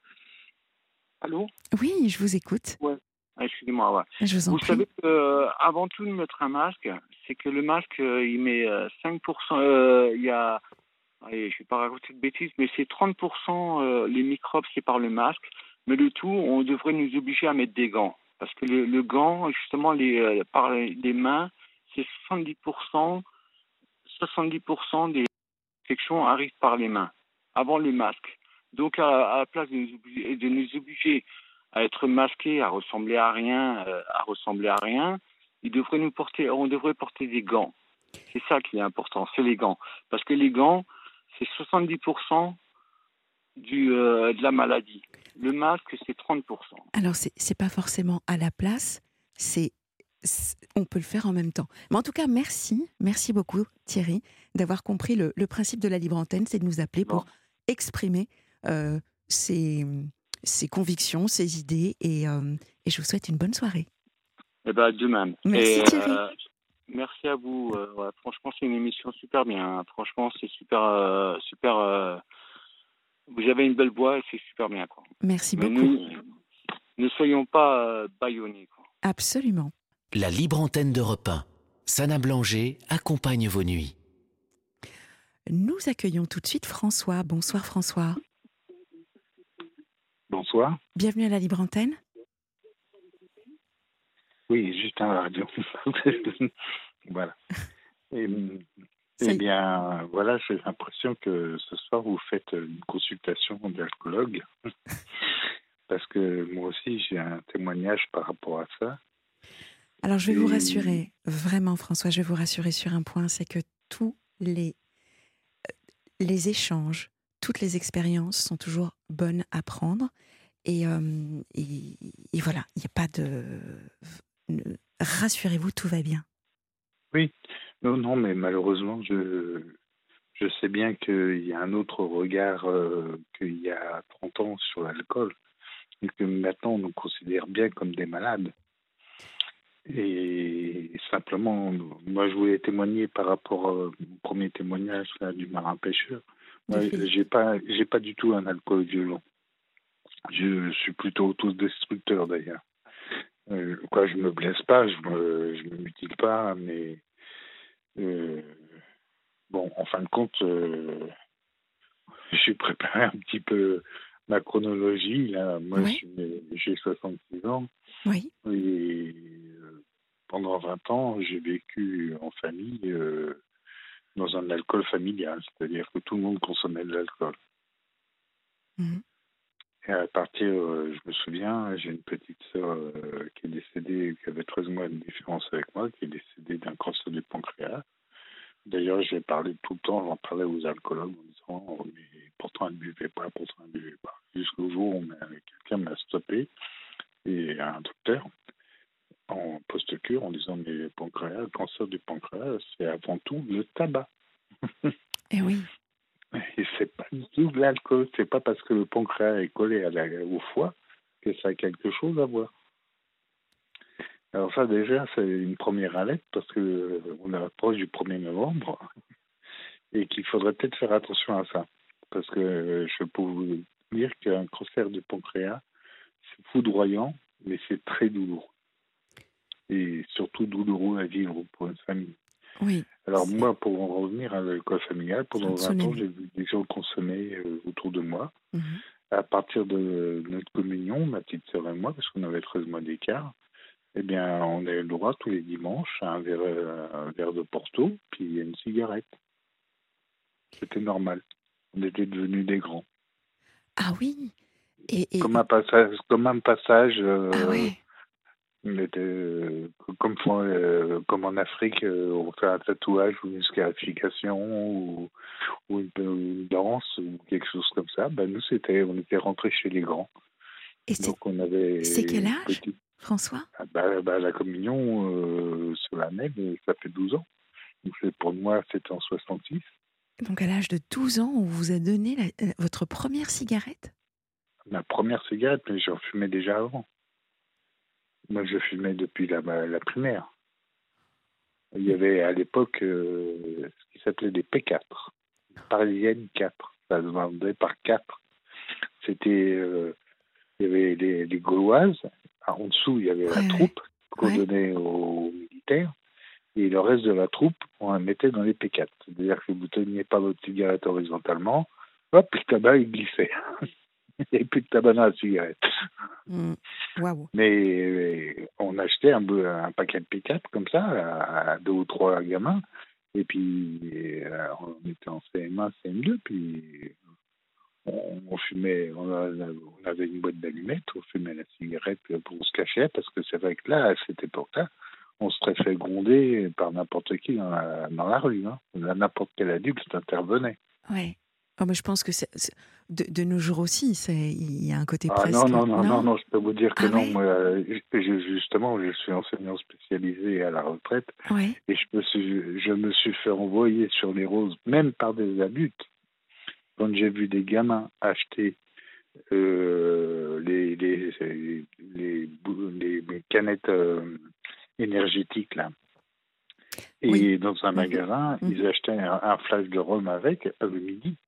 Allô? Oui, je vous écoute. Ouais. Ah, excusez-moi, ouais. Je vous en Vous prie. savez que, euh, avant tout de mettre un masque, c'est que le masque, euh, il met euh, cinq pour cent, euh, il y a, allez, je vais pas raconter de bêtises, mais c'est trente pour cent euh, les microbes, c'est par le masque. Mais le tout, on devrait nous obliger à mettre des gants. Parce que le, le gant, justement, les, euh, par les les mains, c'est soixante-dix pour cent, soixante-dix pour cent des infections arrivent par les mains, avant le masque. Donc, à, à la place de nous obliger, de nous obliger à être masqués, à ressembler à rien, euh, à ressembler à rien, il devrait nous porter, on devrait porter des gants. C'est ça qui est important, c'est les gants. Parce que les gants, c'est soixante-dix pour cent du, euh, de la maladie. Le masque, c'est trente pour cent. Alors, c'est, c'est pas forcément à la place, c'est, c'est- on peut le faire en même temps. Mais en tout cas, merci, merci beaucoup Thierry d'avoir compris le, le principe de la libre antenne, c'est de nous appeler Bon. pour exprimer euh, ses, ses convictions, ses idées et, euh, et je vous souhaite une bonne soirée. Eh ben, de même. Merci Et, Thierry. euh, merci à vous. Euh, ouais, franchement, c'est une émission super bien. Hein. Franchement, c'est super, euh, super. Euh, vous avez une belle voix et c'est super bien, quoi. Merci Mais beaucoup. nous, ne soyons pas euh, bâillonnés, quoi. Absolument. La libre antenne d'Europe un. Sana Blanger accompagne vos nuits. Nous accueillons tout de suite François. Bonsoir François. Bonsoir. Bienvenue à la libre antenne. Oui, juste à la radio. Voilà. Et, Ça eh y- bien, voilà, j'ai l'impression que ce soir, vous faites une consultation d'alcoologue. Parce que moi aussi, j'ai un témoignage par rapport à ça. Alors je vais vous Et- rassurer, vraiment François, je vais vous rassurer sur un point, c'est que tous les, les échanges, toutes les expériences sont toujours bonnes à prendre. Et, euh, et, et voilà, il n'y a pas de... Rassurez-vous, tout va bien. Oui, Non, non, mais malheureusement, je, je sais bien qu'il y a un autre regard euh, qu'il y a trente ans sur l'alcool, et que maintenant on nous considère bien comme des malades. Et simplement, moi je voulais témoigner par rapport euh, au premier témoignage là, du marin pêcheur. Du Moi, fait. j'ai pas, j'ai pas du tout un alcool violent. Je suis plutôt autodestructeur d'ailleurs. Euh, quoi, je me blesse pas, je me, je me mutile pas, mais euh, bon, en fin de compte, euh, j'ai préparé un petit peu ma chronologie. Là, moi, je Ouais. suis né- j'ai soixante-six ans Oui. et euh, pendant vingt ans, j'ai vécu en famille euh, dans un alcool familial, c'est-à-dire que tout le monde consommait de l'alcool. Mhm. Et à partir, euh, je me souviens, j'ai une petite sœur euh, qui est décédée, qui avait treize mois de différence avec moi, qui est décédée d'un cancer du pancréas. D'ailleurs, j'ai parlé tout le temps, j'en parlais aux alcoologues en disant, oh, mais pourtant elle ne buvait pas, pourtant elle ne buvait pas. Jusqu'au jour où m'a- quelqu'un m'a stoppé, et un docteur, en post-cure, en disant, mais le pancréas, le cancer du pancréas, c'est avant tout le tabac. Eh oui. Et c'est pas du tout de l'alcool, c'est pas parce que le pancréas est collé à la, au foie que ça a quelque chose à voir. Alors ça déjà, c'est une première alerte parce que euh, on approche du premier novembre et qu'il faudrait peut-être faire attention à ça. Parce que euh, je peux vous dire qu'un cancer du pancréas, c'est foudroyant, mais c'est très douloureux. Et surtout douloureux à vivre pour une famille. Oui. Alors C'est moi, pour en revenir à l'école familiale, c'est un pendant vingt ans, tsunami. j'ai vu des gens consommer euh, autour de moi. Mhm. À partir de notre communion, ma petite sœur et moi, parce qu'on avait treize mois d'écart, eh bien, on avait le droit tous les dimanches à un verre, euh, un verre de Porto, puis une cigarette. C'était normal. On était devenus des grands. Ah oui. Et, et... Comme un passage, comme un passage, Ah euh, ouais. on était, euh, comme, font, euh, comme en Afrique, euh, on fait un tatouage ou une scarification ou, ou une, une danse ou quelque chose comme ça. Ben, nous, c'était, on était rentrés chez les grands. Et c'est Donc, on c'est avait quel une âge, petite. François? Ah bah, bah, la communion euh, solennelle, ça fait douze ans. Donc, c'est- pour moi, c'était en soixante-six. Donc à l'âge de douze ans, on vous a donné la- euh, votre première cigarette? Ma première cigarette, mais j'en fumais déjà avant. Moi, je fumais depuis la, ma- la primaire. Il y avait à l'époque euh, ce qui s'appelait des P quatre, parisiennes quatre. Ça se vendait par quatre. C'était, euh, il y avait les, les Gauloises. En dessous, il y avait Ouais, la ouais. troupe qu'on Ouais. donnait aux militaires. Et le reste de la troupe, on la mettait dans les P quatre. C'est-à-dire que vous ne teniez pas votre cigarette horizontalement, hop, le tabac, il glissait. Il n'y avait plus de tabac dans la cigarette. Mm. Waouh. Mais euh, on achetait un, peu- un paquet de P quatre comme ça, à, à deux ou trois gamins. Et puis, euh, on était en C M un, C M deux, puis on, on fumait, on, a- on avait une boîte d'allumettes, on fumait la cigarette pour se cacher, parce que c'est vrai que là, à cette époque-là, on se serait fait gronder par n'importe qui dans la, dans la rue. Hein. N'importe quel adulte intervenait. Ouais. Oh, mais je pense que c'est, c'est- de, de nos jours aussi, c'est, il y a un côté Ah non, presque. non, non, non, Non? non, je peux vous dire que Ah non. ouais? Moi, euh, je- je- justement, je suis enseignant spécialisé à la retraite Ouais. et je me suis, je me suis fait envoyer sur les roses, même par des adultes, quand j'ai vu des gamins acheter euh, les, les, les, les, bou- les- les canettes euh, énergétiques, là. Oui. Et dans un Mhm. magasin, Mhm. ils achetaient un, un flash de rhum avec à le midi.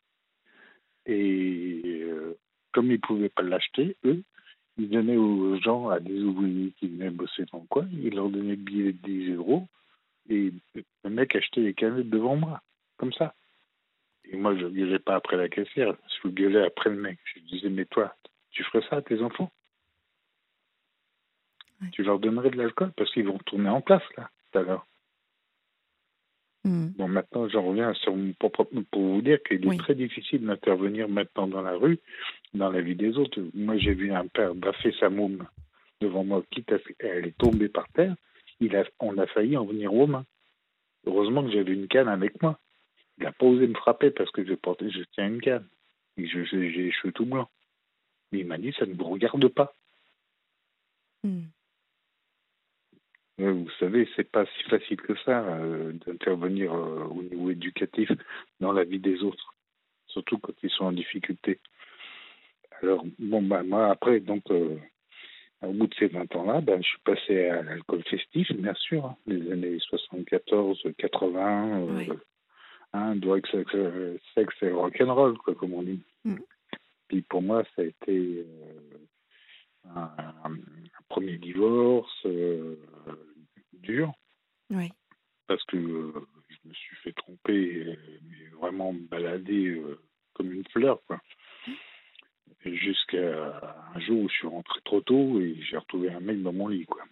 Et euh, comme ils ne pouvaient pas l'acheter, eux, ils donnaient aux gens, à des ouvriers qui venaient bosser dans le coin, ils leur donnaient le billet de dix euros et le mec achetait les canettes devant moi, comme ça. Et moi, je ne gueulais pas après la caissière, je gueulais après le mec. Je lui disais, mais toi, tu ferais ça à tes enfants? Ouais. Tu leur donnerais de l'alcool parce qu'ils vont retourner en classe, là, tout à l'heure. Mm. Bon, maintenant, j'en reviens sur mon propre, pour vous dire qu'il est Oui. très difficile d'intervenir maintenant dans la rue, dans la vie des autres. Moi, j'ai vu un père baffer sa môme devant moi, quitte à ce qu'elle est tombée par terre. Il a, on a failli en venir aux mains. Heureusement que j'avais une canne avec moi. Il n'a pas osé me frapper parce que je portais, je tiens une canne. Et je, je- j'ai les cheveux tout blancs. Mais il m'a dit, ça ne vous regarde pas. Mm. Euh, Vous savez, c'est pas si facile que ça euh, d'intervenir euh, au niveau éducatif dans la vie des autres, surtout quand ils sont en difficulté. Alors, bon, bah, moi, après, donc, euh, au bout de ces vingt ans-là, ben, je suis passé à l'alcool festif, bien sûr, hein, les années soixante-quatorze, quatre-vingts, euh, Oui. hein, drogue, sexe, euh, sexe et rock'n'roll, quoi, comme on dit. Mm. Puis pour moi, ça a été euh, un, un premier divorce euh, dur, Oui. parce que euh, je me suis fait tromper, euh, mais vraiment me balader euh, comme une fleur, quoi. Et jusqu'à un jour où je suis rentré trop tôt et j'ai retrouvé un mec dans mon lit, quoi.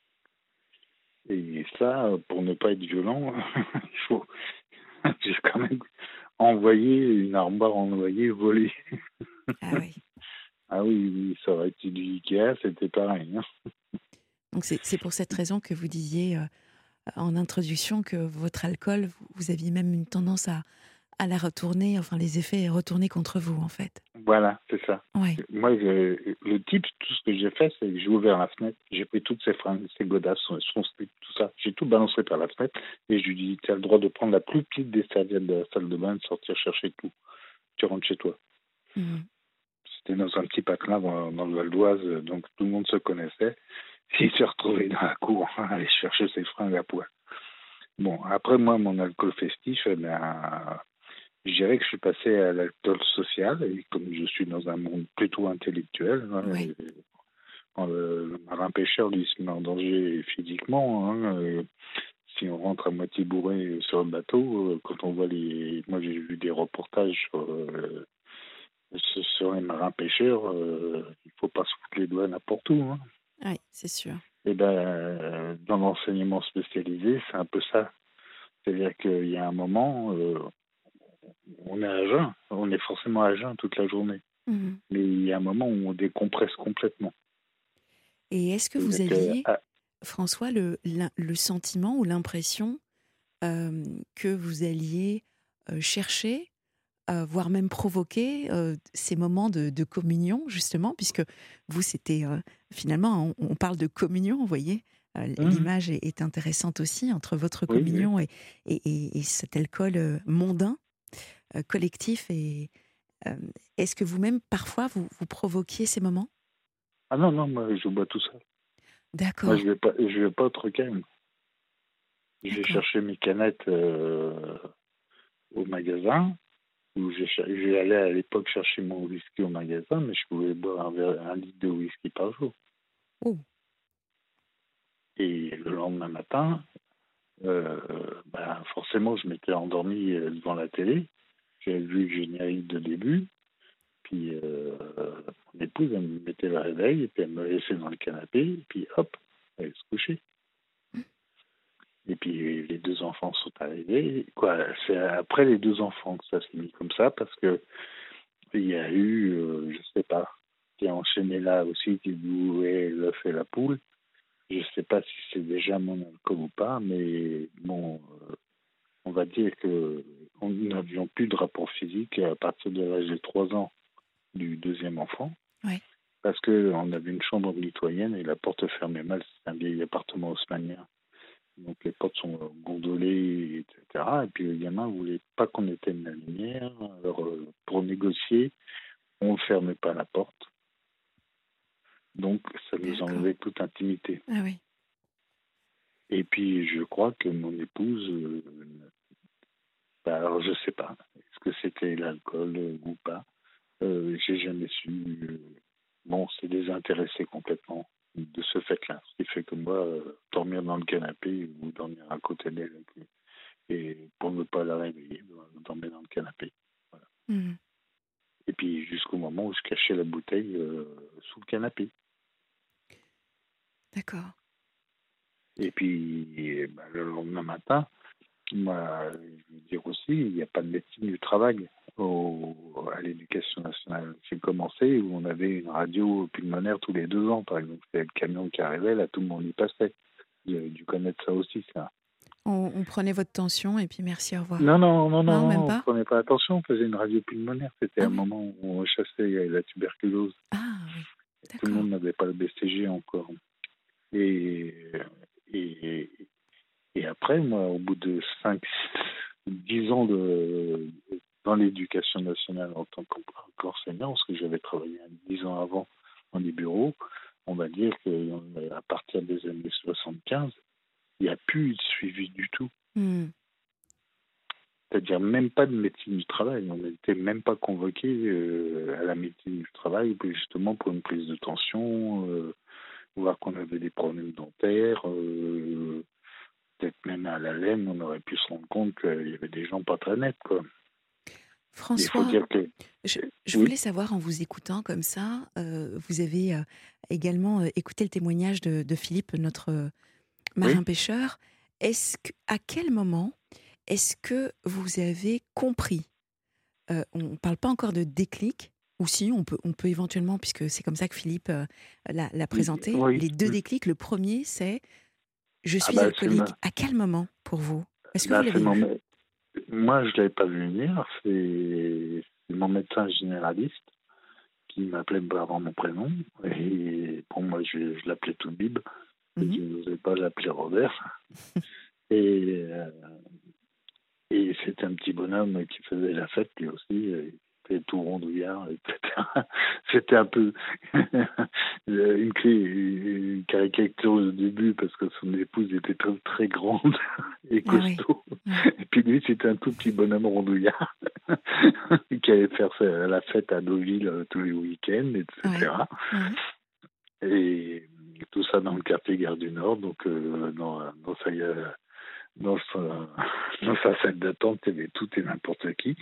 Et ça, pour ne pas être violent, il faut j'ai quand même envoyé une armoire envoyée voler. Ah oui. Ah oui, oui, ça aurait été du Ikea, c'était pareil, hein. Donc c'est c'est pour cette raison que vous disiez euh, en introduction que votre alcool, vous, vous aviez même une tendance à, à la retourner, enfin les effets retournés contre vous en fait. Voilà, c'est ça. Oui. Moi, le, le type, tout ce que j'ai fait, c'est que j'ai ouvert la fenêtre, j'ai pris toutes ces fringues, ces godasses, son, son slip, tout ça, j'ai tout balancé par la fenêtre et je lui dis, tu as le droit de prendre la plus petite des serviettes de la salle de bain, de sortir chercher tout. Tu rentres chez toi. Mhm. C'était dans un petit patelin dans, dans le Val d'Oise, donc tout le monde se connaissait. Il s'est retrouvé dans la cour à aller chercher ses fringues à poil. Bon, après, moi, mon alcool festif, eh ben, je dirais que je suis passé à l'alcool social, et comme je suis dans un monde plutôt intellectuel, hein, Oui. et, euh, le marin-pêcheur, lui, se met en danger physiquement. Hein, euh, si on rentre à moitié bourré sur le bateau, euh, quand on voit les... Moi, j'ai vu des reportages sur, euh, sur sur les marins-pêcheurs, euh, il faut pas se foutre les doigts n'importe où. Hein. Oui, c'est sûr. Et ben, euh, dans l'enseignement spécialisé, c'est un peu ça. C'est-à-dire qu'il y a un moment, euh, on est à jeun, on est forcément à jeun toute la journée. Mhm. Mais il y a un moment où on décompresse complètement. Et est-ce que vous C'est-à-dire que, aviez, ah, François, le, l'im- le sentiment ou l'impression euh, que vous alliez euh, chercher, euh, voire même provoquer euh, ces moments de, de communion, justement, puisque vous, c'était euh, finalement, on, on parle de communion, vous voyez, euh, hum, l'image est, est intéressante aussi entre votre oui, oui. communion et, et, et- et cet alcool euh, mondain, euh, collectif. Et euh, est-ce que vous-même, parfois, vous, vous provoquiez ces moments? Ah non, non, moi, je bois tout ça. Moi, D'accord, je vais pas, je vais pas être calme. Je vais d'accord. chercher mes canettes euh, au magasin, où j'ai cher- je vais aller à l'époque chercher mon whisky au magasin, mais je pouvais boire un, verre- un litre de whisky par jour. Oh, Et le lendemain matin, euh, ben, forcément, je m'étais endormi euh, devant la télé. J'avais vu le générique de début. Puis euh, mon épouse, elle me mettait le réveil, et puis elle me laissait dans le canapé, et puis hop, elle se couchait. Et puis les deux enfants sont arrivés. Quoi, c'est après les deux enfants que ça s'est mis comme ça, parce que il y a eu, euh, je sais pas, qui a enchaîné là aussi, qui jouait l'œuf et la poule. Je sais pas si c'est déjà mon alcool ou pas, mais bon, euh, on va dire que nous n'avions plus de rapport physique à partir de l'âge de trois ans du deuxième enfant. ouais. Parce qu'on avait une chambre mitoyenne et la porte fermait mal. C'est un vieil appartement haussmannien. Donc les portes sont gondolées, et cetera. Et puis le gamin ne voulait pas qu'on éteigne la lumière. Alors euh, pour négocier, on ne fermait pas la porte. Donc ça nous D'accord. enlevait toute intimité. Ah oui. Et puis je crois que mon épouse, euh, bah, alors je sais pas, est-ce que c'était l'alcool euh, ou pas. Euh, j'ai jamais su. euh, Bon, c'est désintéressé complètement de ce fait-là. Ce qui fait que moi, euh, dormir dans le canapé ou dormir à côté d'elle, et pour ne pas la réveiller, dormir dans le canapé. Voilà. Mhm. Et puis jusqu'au moment où je cachais la bouteille euh, sous le canapé. D'accord. Et puis eh ben, le lendemain matin, moi, je veux dire aussi, il n'y a pas de médecine du travail au, à l'éducation nationale. J'ai commencé où on avait une radio pulmonaire tous les deux ans, par exemple. C'était le camion qui arrivait, là, tout le monde y passait. Vous avez dû connaître ça aussi, ça. On, on prenait votre tension et puis merci, au revoir. Non, non, non, non, Non, même on pas? ne prenait pas attention, on faisait une radio pulmonaire. C'était Ah un oui. moment où on chassait la tuberculose. Ah oui, Tout le d'accord. monde n'avait pas le B C G encore. Et, et, et après, moi, au bout de cinq, dix ans de, dans l'éducation nationale en tant qu'enseignant, parce que j'avais travaillé dix ans avant dans les bureaux, on va dire qu'à partir des années soixante-quinze, il n'y a plus eu de suivi du tout. Mmh. C'est-à-dire même pas de médecine du travail. On n'était même pas convoqué euh, à la médecine du travail, justement pour une prise de tension, euh, voir qu'on avait des problèmes dentaires, euh, peut-être même à la laine, on aurait pu se rendre compte qu'il y avait des gens pas très nets, quoi. François, Il faut dire que... je, je oui. voulais savoir, en vous écoutant comme ça, euh, vous avez euh, également euh, écouté le témoignage de, de Philippe, notre euh, marin-pêcheur. Est-ce que, à quel moment est-ce que vous avez compris, euh, on ne parle pas encore de déclic, ou si, on peut, on peut éventuellement, puisque c'est comme ça que Philippe euh, l'a, l'a présenté, Oui. les deux déclics. Le premier, c'est « je suis Ah bah, alcoolique ma... ». À quel moment pour vous? Est-ce que bah, vous l'avez mon... vu? Moi, je ne l'avais pas vu venir. C'est, c'est mon médecin généraliste qui m'appelait avant mon prénom. Et pour moi, je, je l'appelais tout bib. Mm-hmm. Je n'osais pas l'appeler Robert. et, euh, et c'était un petit bonhomme qui faisait la fête lui aussi. Il était tout rondouillard, et cetera. C'était un peu une, clé, une caricature au début parce que son épouse était très, très grande et costaud. Ah oui. Et puis lui, c'était un tout petit bonhomme rondouillard qui allait faire la fête à Deauville tous les week-ends, et cetera. Ouais. Ouais. Et tout ça dans le quartier Gare du Nord, donc euh, dans, dans sa... Dans sa, dans sa salle d'attente, il y avait tout et n'importe qui.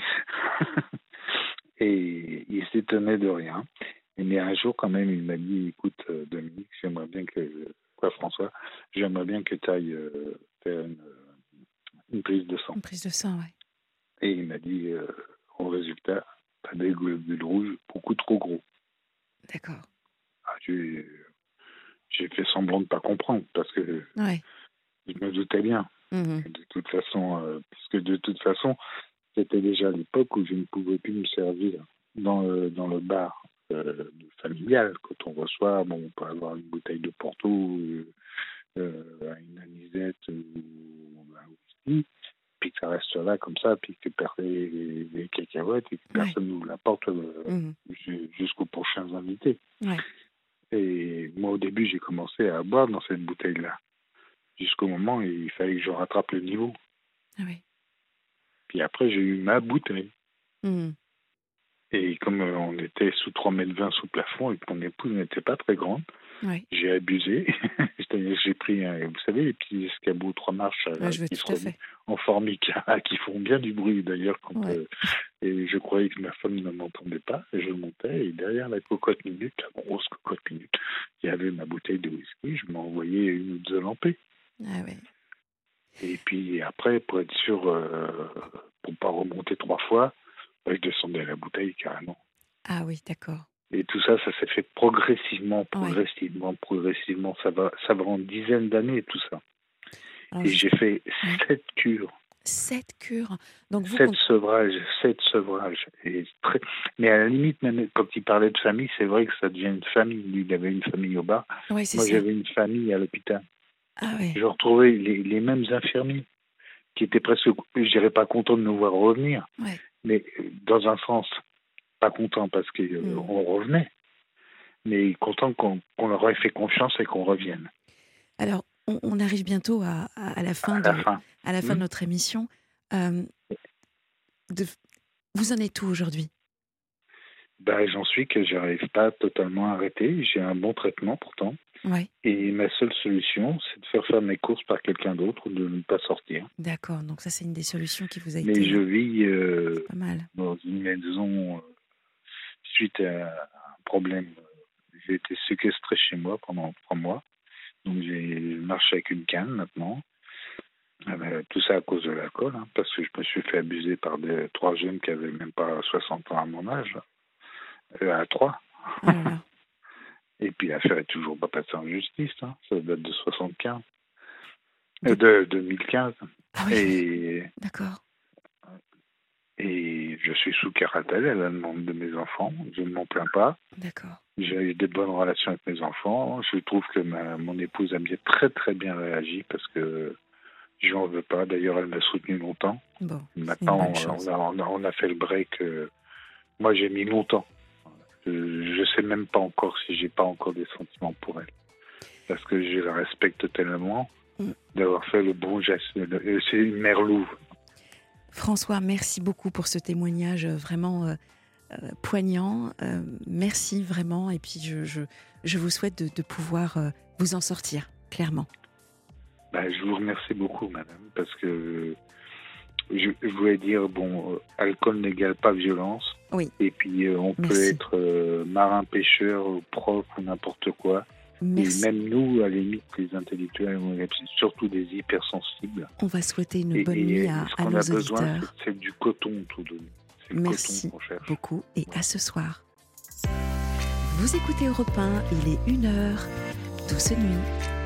Et il s'étonnait de rien. Mais un jour, quand même, il m'a dit, écoute, Dominique, j'aimerais bien que... Quoi, François? J'aimerais bien que tu ailles euh, faire une, une prise de sang. Une prise de sang, oui. Et il m'a dit, euh, au résultat, pas des globules rouges, beaucoup trop gros. D'accord. Ah, j'ai, j'ai fait semblant de ne pas comprendre, parce que ouais. Je me doutais bien. Mmh. De toute façon, euh, parce que de toute façon, c'était déjà l'époque où je ne pouvais plus me servir dans le, dans le bar euh, familial. Quand on reçoit, bon, on peut avoir une bouteille de Porto, euh, euh, une anisette ou un whisky, puis que ça reste là comme ça, puis que personne les, les cacahuètes et que personne ne ouais. nous l'apporte euh, mmh. jusqu'aux prochains invités. Ouais. Et moi, au début, j'ai commencé à boire dans cette bouteille-là. Jusqu'au moment où il fallait que je rattrape le niveau. Ah oui. Puis après, j'ai eu ma bouteille. Mmh. Et comme euh, on était sous trois mètres vingt sous plafond et que mon épouse n'était pas très grande, oui. j'ai abusé. C'est-à-dire que j'ai pris, un, vous savez, les petits escabeaux trois marches ouais, là, je qui, tout à fait. en formica, qui font bien du bruit d'ailleurs. Quand, ouais. euh, et je croyais que ma femme ne m'entendait pas. Et je montais et derrière la cocotte minute, la grosse cocotte minute, il y avait ma bouteille de whisky. Je m'envoyais une ou deux lampées. Ah ouais. Et puis après, pour être sûr, euh, pour ne pas remonter trois fois, je descendais à la bouteille carrément. Ah oui, d'accord. Et tout ça, ça s'est fait progressivement, progressivement, ouais. progressivement. Ça va, ça va en dizaines d'années, tout ça. Alors, et je... j'ai fait ouais. sept cures. Sept cures. Donc vous... Sept sevrages, sept sevrages. Et très... Mais à la limite, même quand il parlait de famille, c'est vrai que ça devient une famille. Lui, il avait une famille au bar. Ouais, c'est Moi, ça. j'avais une famille à l'hôpital. Ah ouais. Je retrouvais les, les mêmes infirmiers qui étaient presque, je dirais pas contents de nous voir revenir, ouais. mais dans un sens, pas contents parce qu'on euh, mmh. revenait, mais contents qu'on, qu'on leur ait fait confiance et qu'on revienne. Alors, on, on arrive bientôt à, à, à la fin, à de, la fin. À la fin mmh. de notre émission. Euh, de, vous en êtes où aujourd'hui? Ben, j'en suis que je n'arrive pas totalement à arrêter. J'ai un bon traitement pourtant. Ouais. Et ma seule solution, c'est de faire faire mes courses par quelqu'un d'autre ou de ne pas sortir. D'accord, donc ça c'est une des solutions qui vous a Mais été... Mais je vis euh, pas mal. dans une maison euh, suite à un problème. J'ai été séquestré chez moi pendant trois mois. Donc j'ai marché avec une canne maintenant. Euh, tout ça à cause de l'alcool, hein, parce que je me suis fait abuser par des, trois jeunes qui avaient même pas soixante ans à mon âge. Euh, à trois. Oh là là. Et puis l'affaire est toujours pas passée en justice, hein. Ça date de soixante-quinze, euh, de deux mille quinze. Ah oui. Et d'accord. Et je suis sous curatelle à la demande de mes enfants. Je ne m'en plains pas. D'accord. J'ai eu des bonnes relations avec mes enfants. Je trouve que ma, mon épouse a bien, très très bien réagi parce que je n'en veux pas. D'ailleurs, elle m'a soutenu longtemps. Bon, Maintenant, on, on, a, on, a, on a fait le break. Euh, moi, j'ai mis longtemps. Je ne sais même pas encore si j'ai pas encore des sentiments pour elle. Parce que je la respecte tellement mm. d'avoir fait le bon geste. C'est une mère louve. François, merci beaucoup pour ce témoignage vraiment euh, euh, poignant. Euh, merci vraiment. Et puis, je, je, je vous souhaite de, de pouvoir euh, vous en sortir, clairement. Bah, je vous remercie beaucoup, madame, parce que je, je voulais dire, bon, euh, alcool n'égale pas violence. Oui. Et puis, euh, on merci. peut être euh, marin, pêcheur, prof ou n'importe quoi. Merci. Et même nous, à la limite, les intellectuels, on est surtout des hypersensibles. On va souhaiter une et, bonne et, nuit et à, ce à qu'on nos a besoin, auditeurs. C'est, c'est du coton tout donné. C'est le Merci coton qu'on cherche. beaucoup et à ce soir. Vous écoutez Europe un, il est une heure, douce nuit.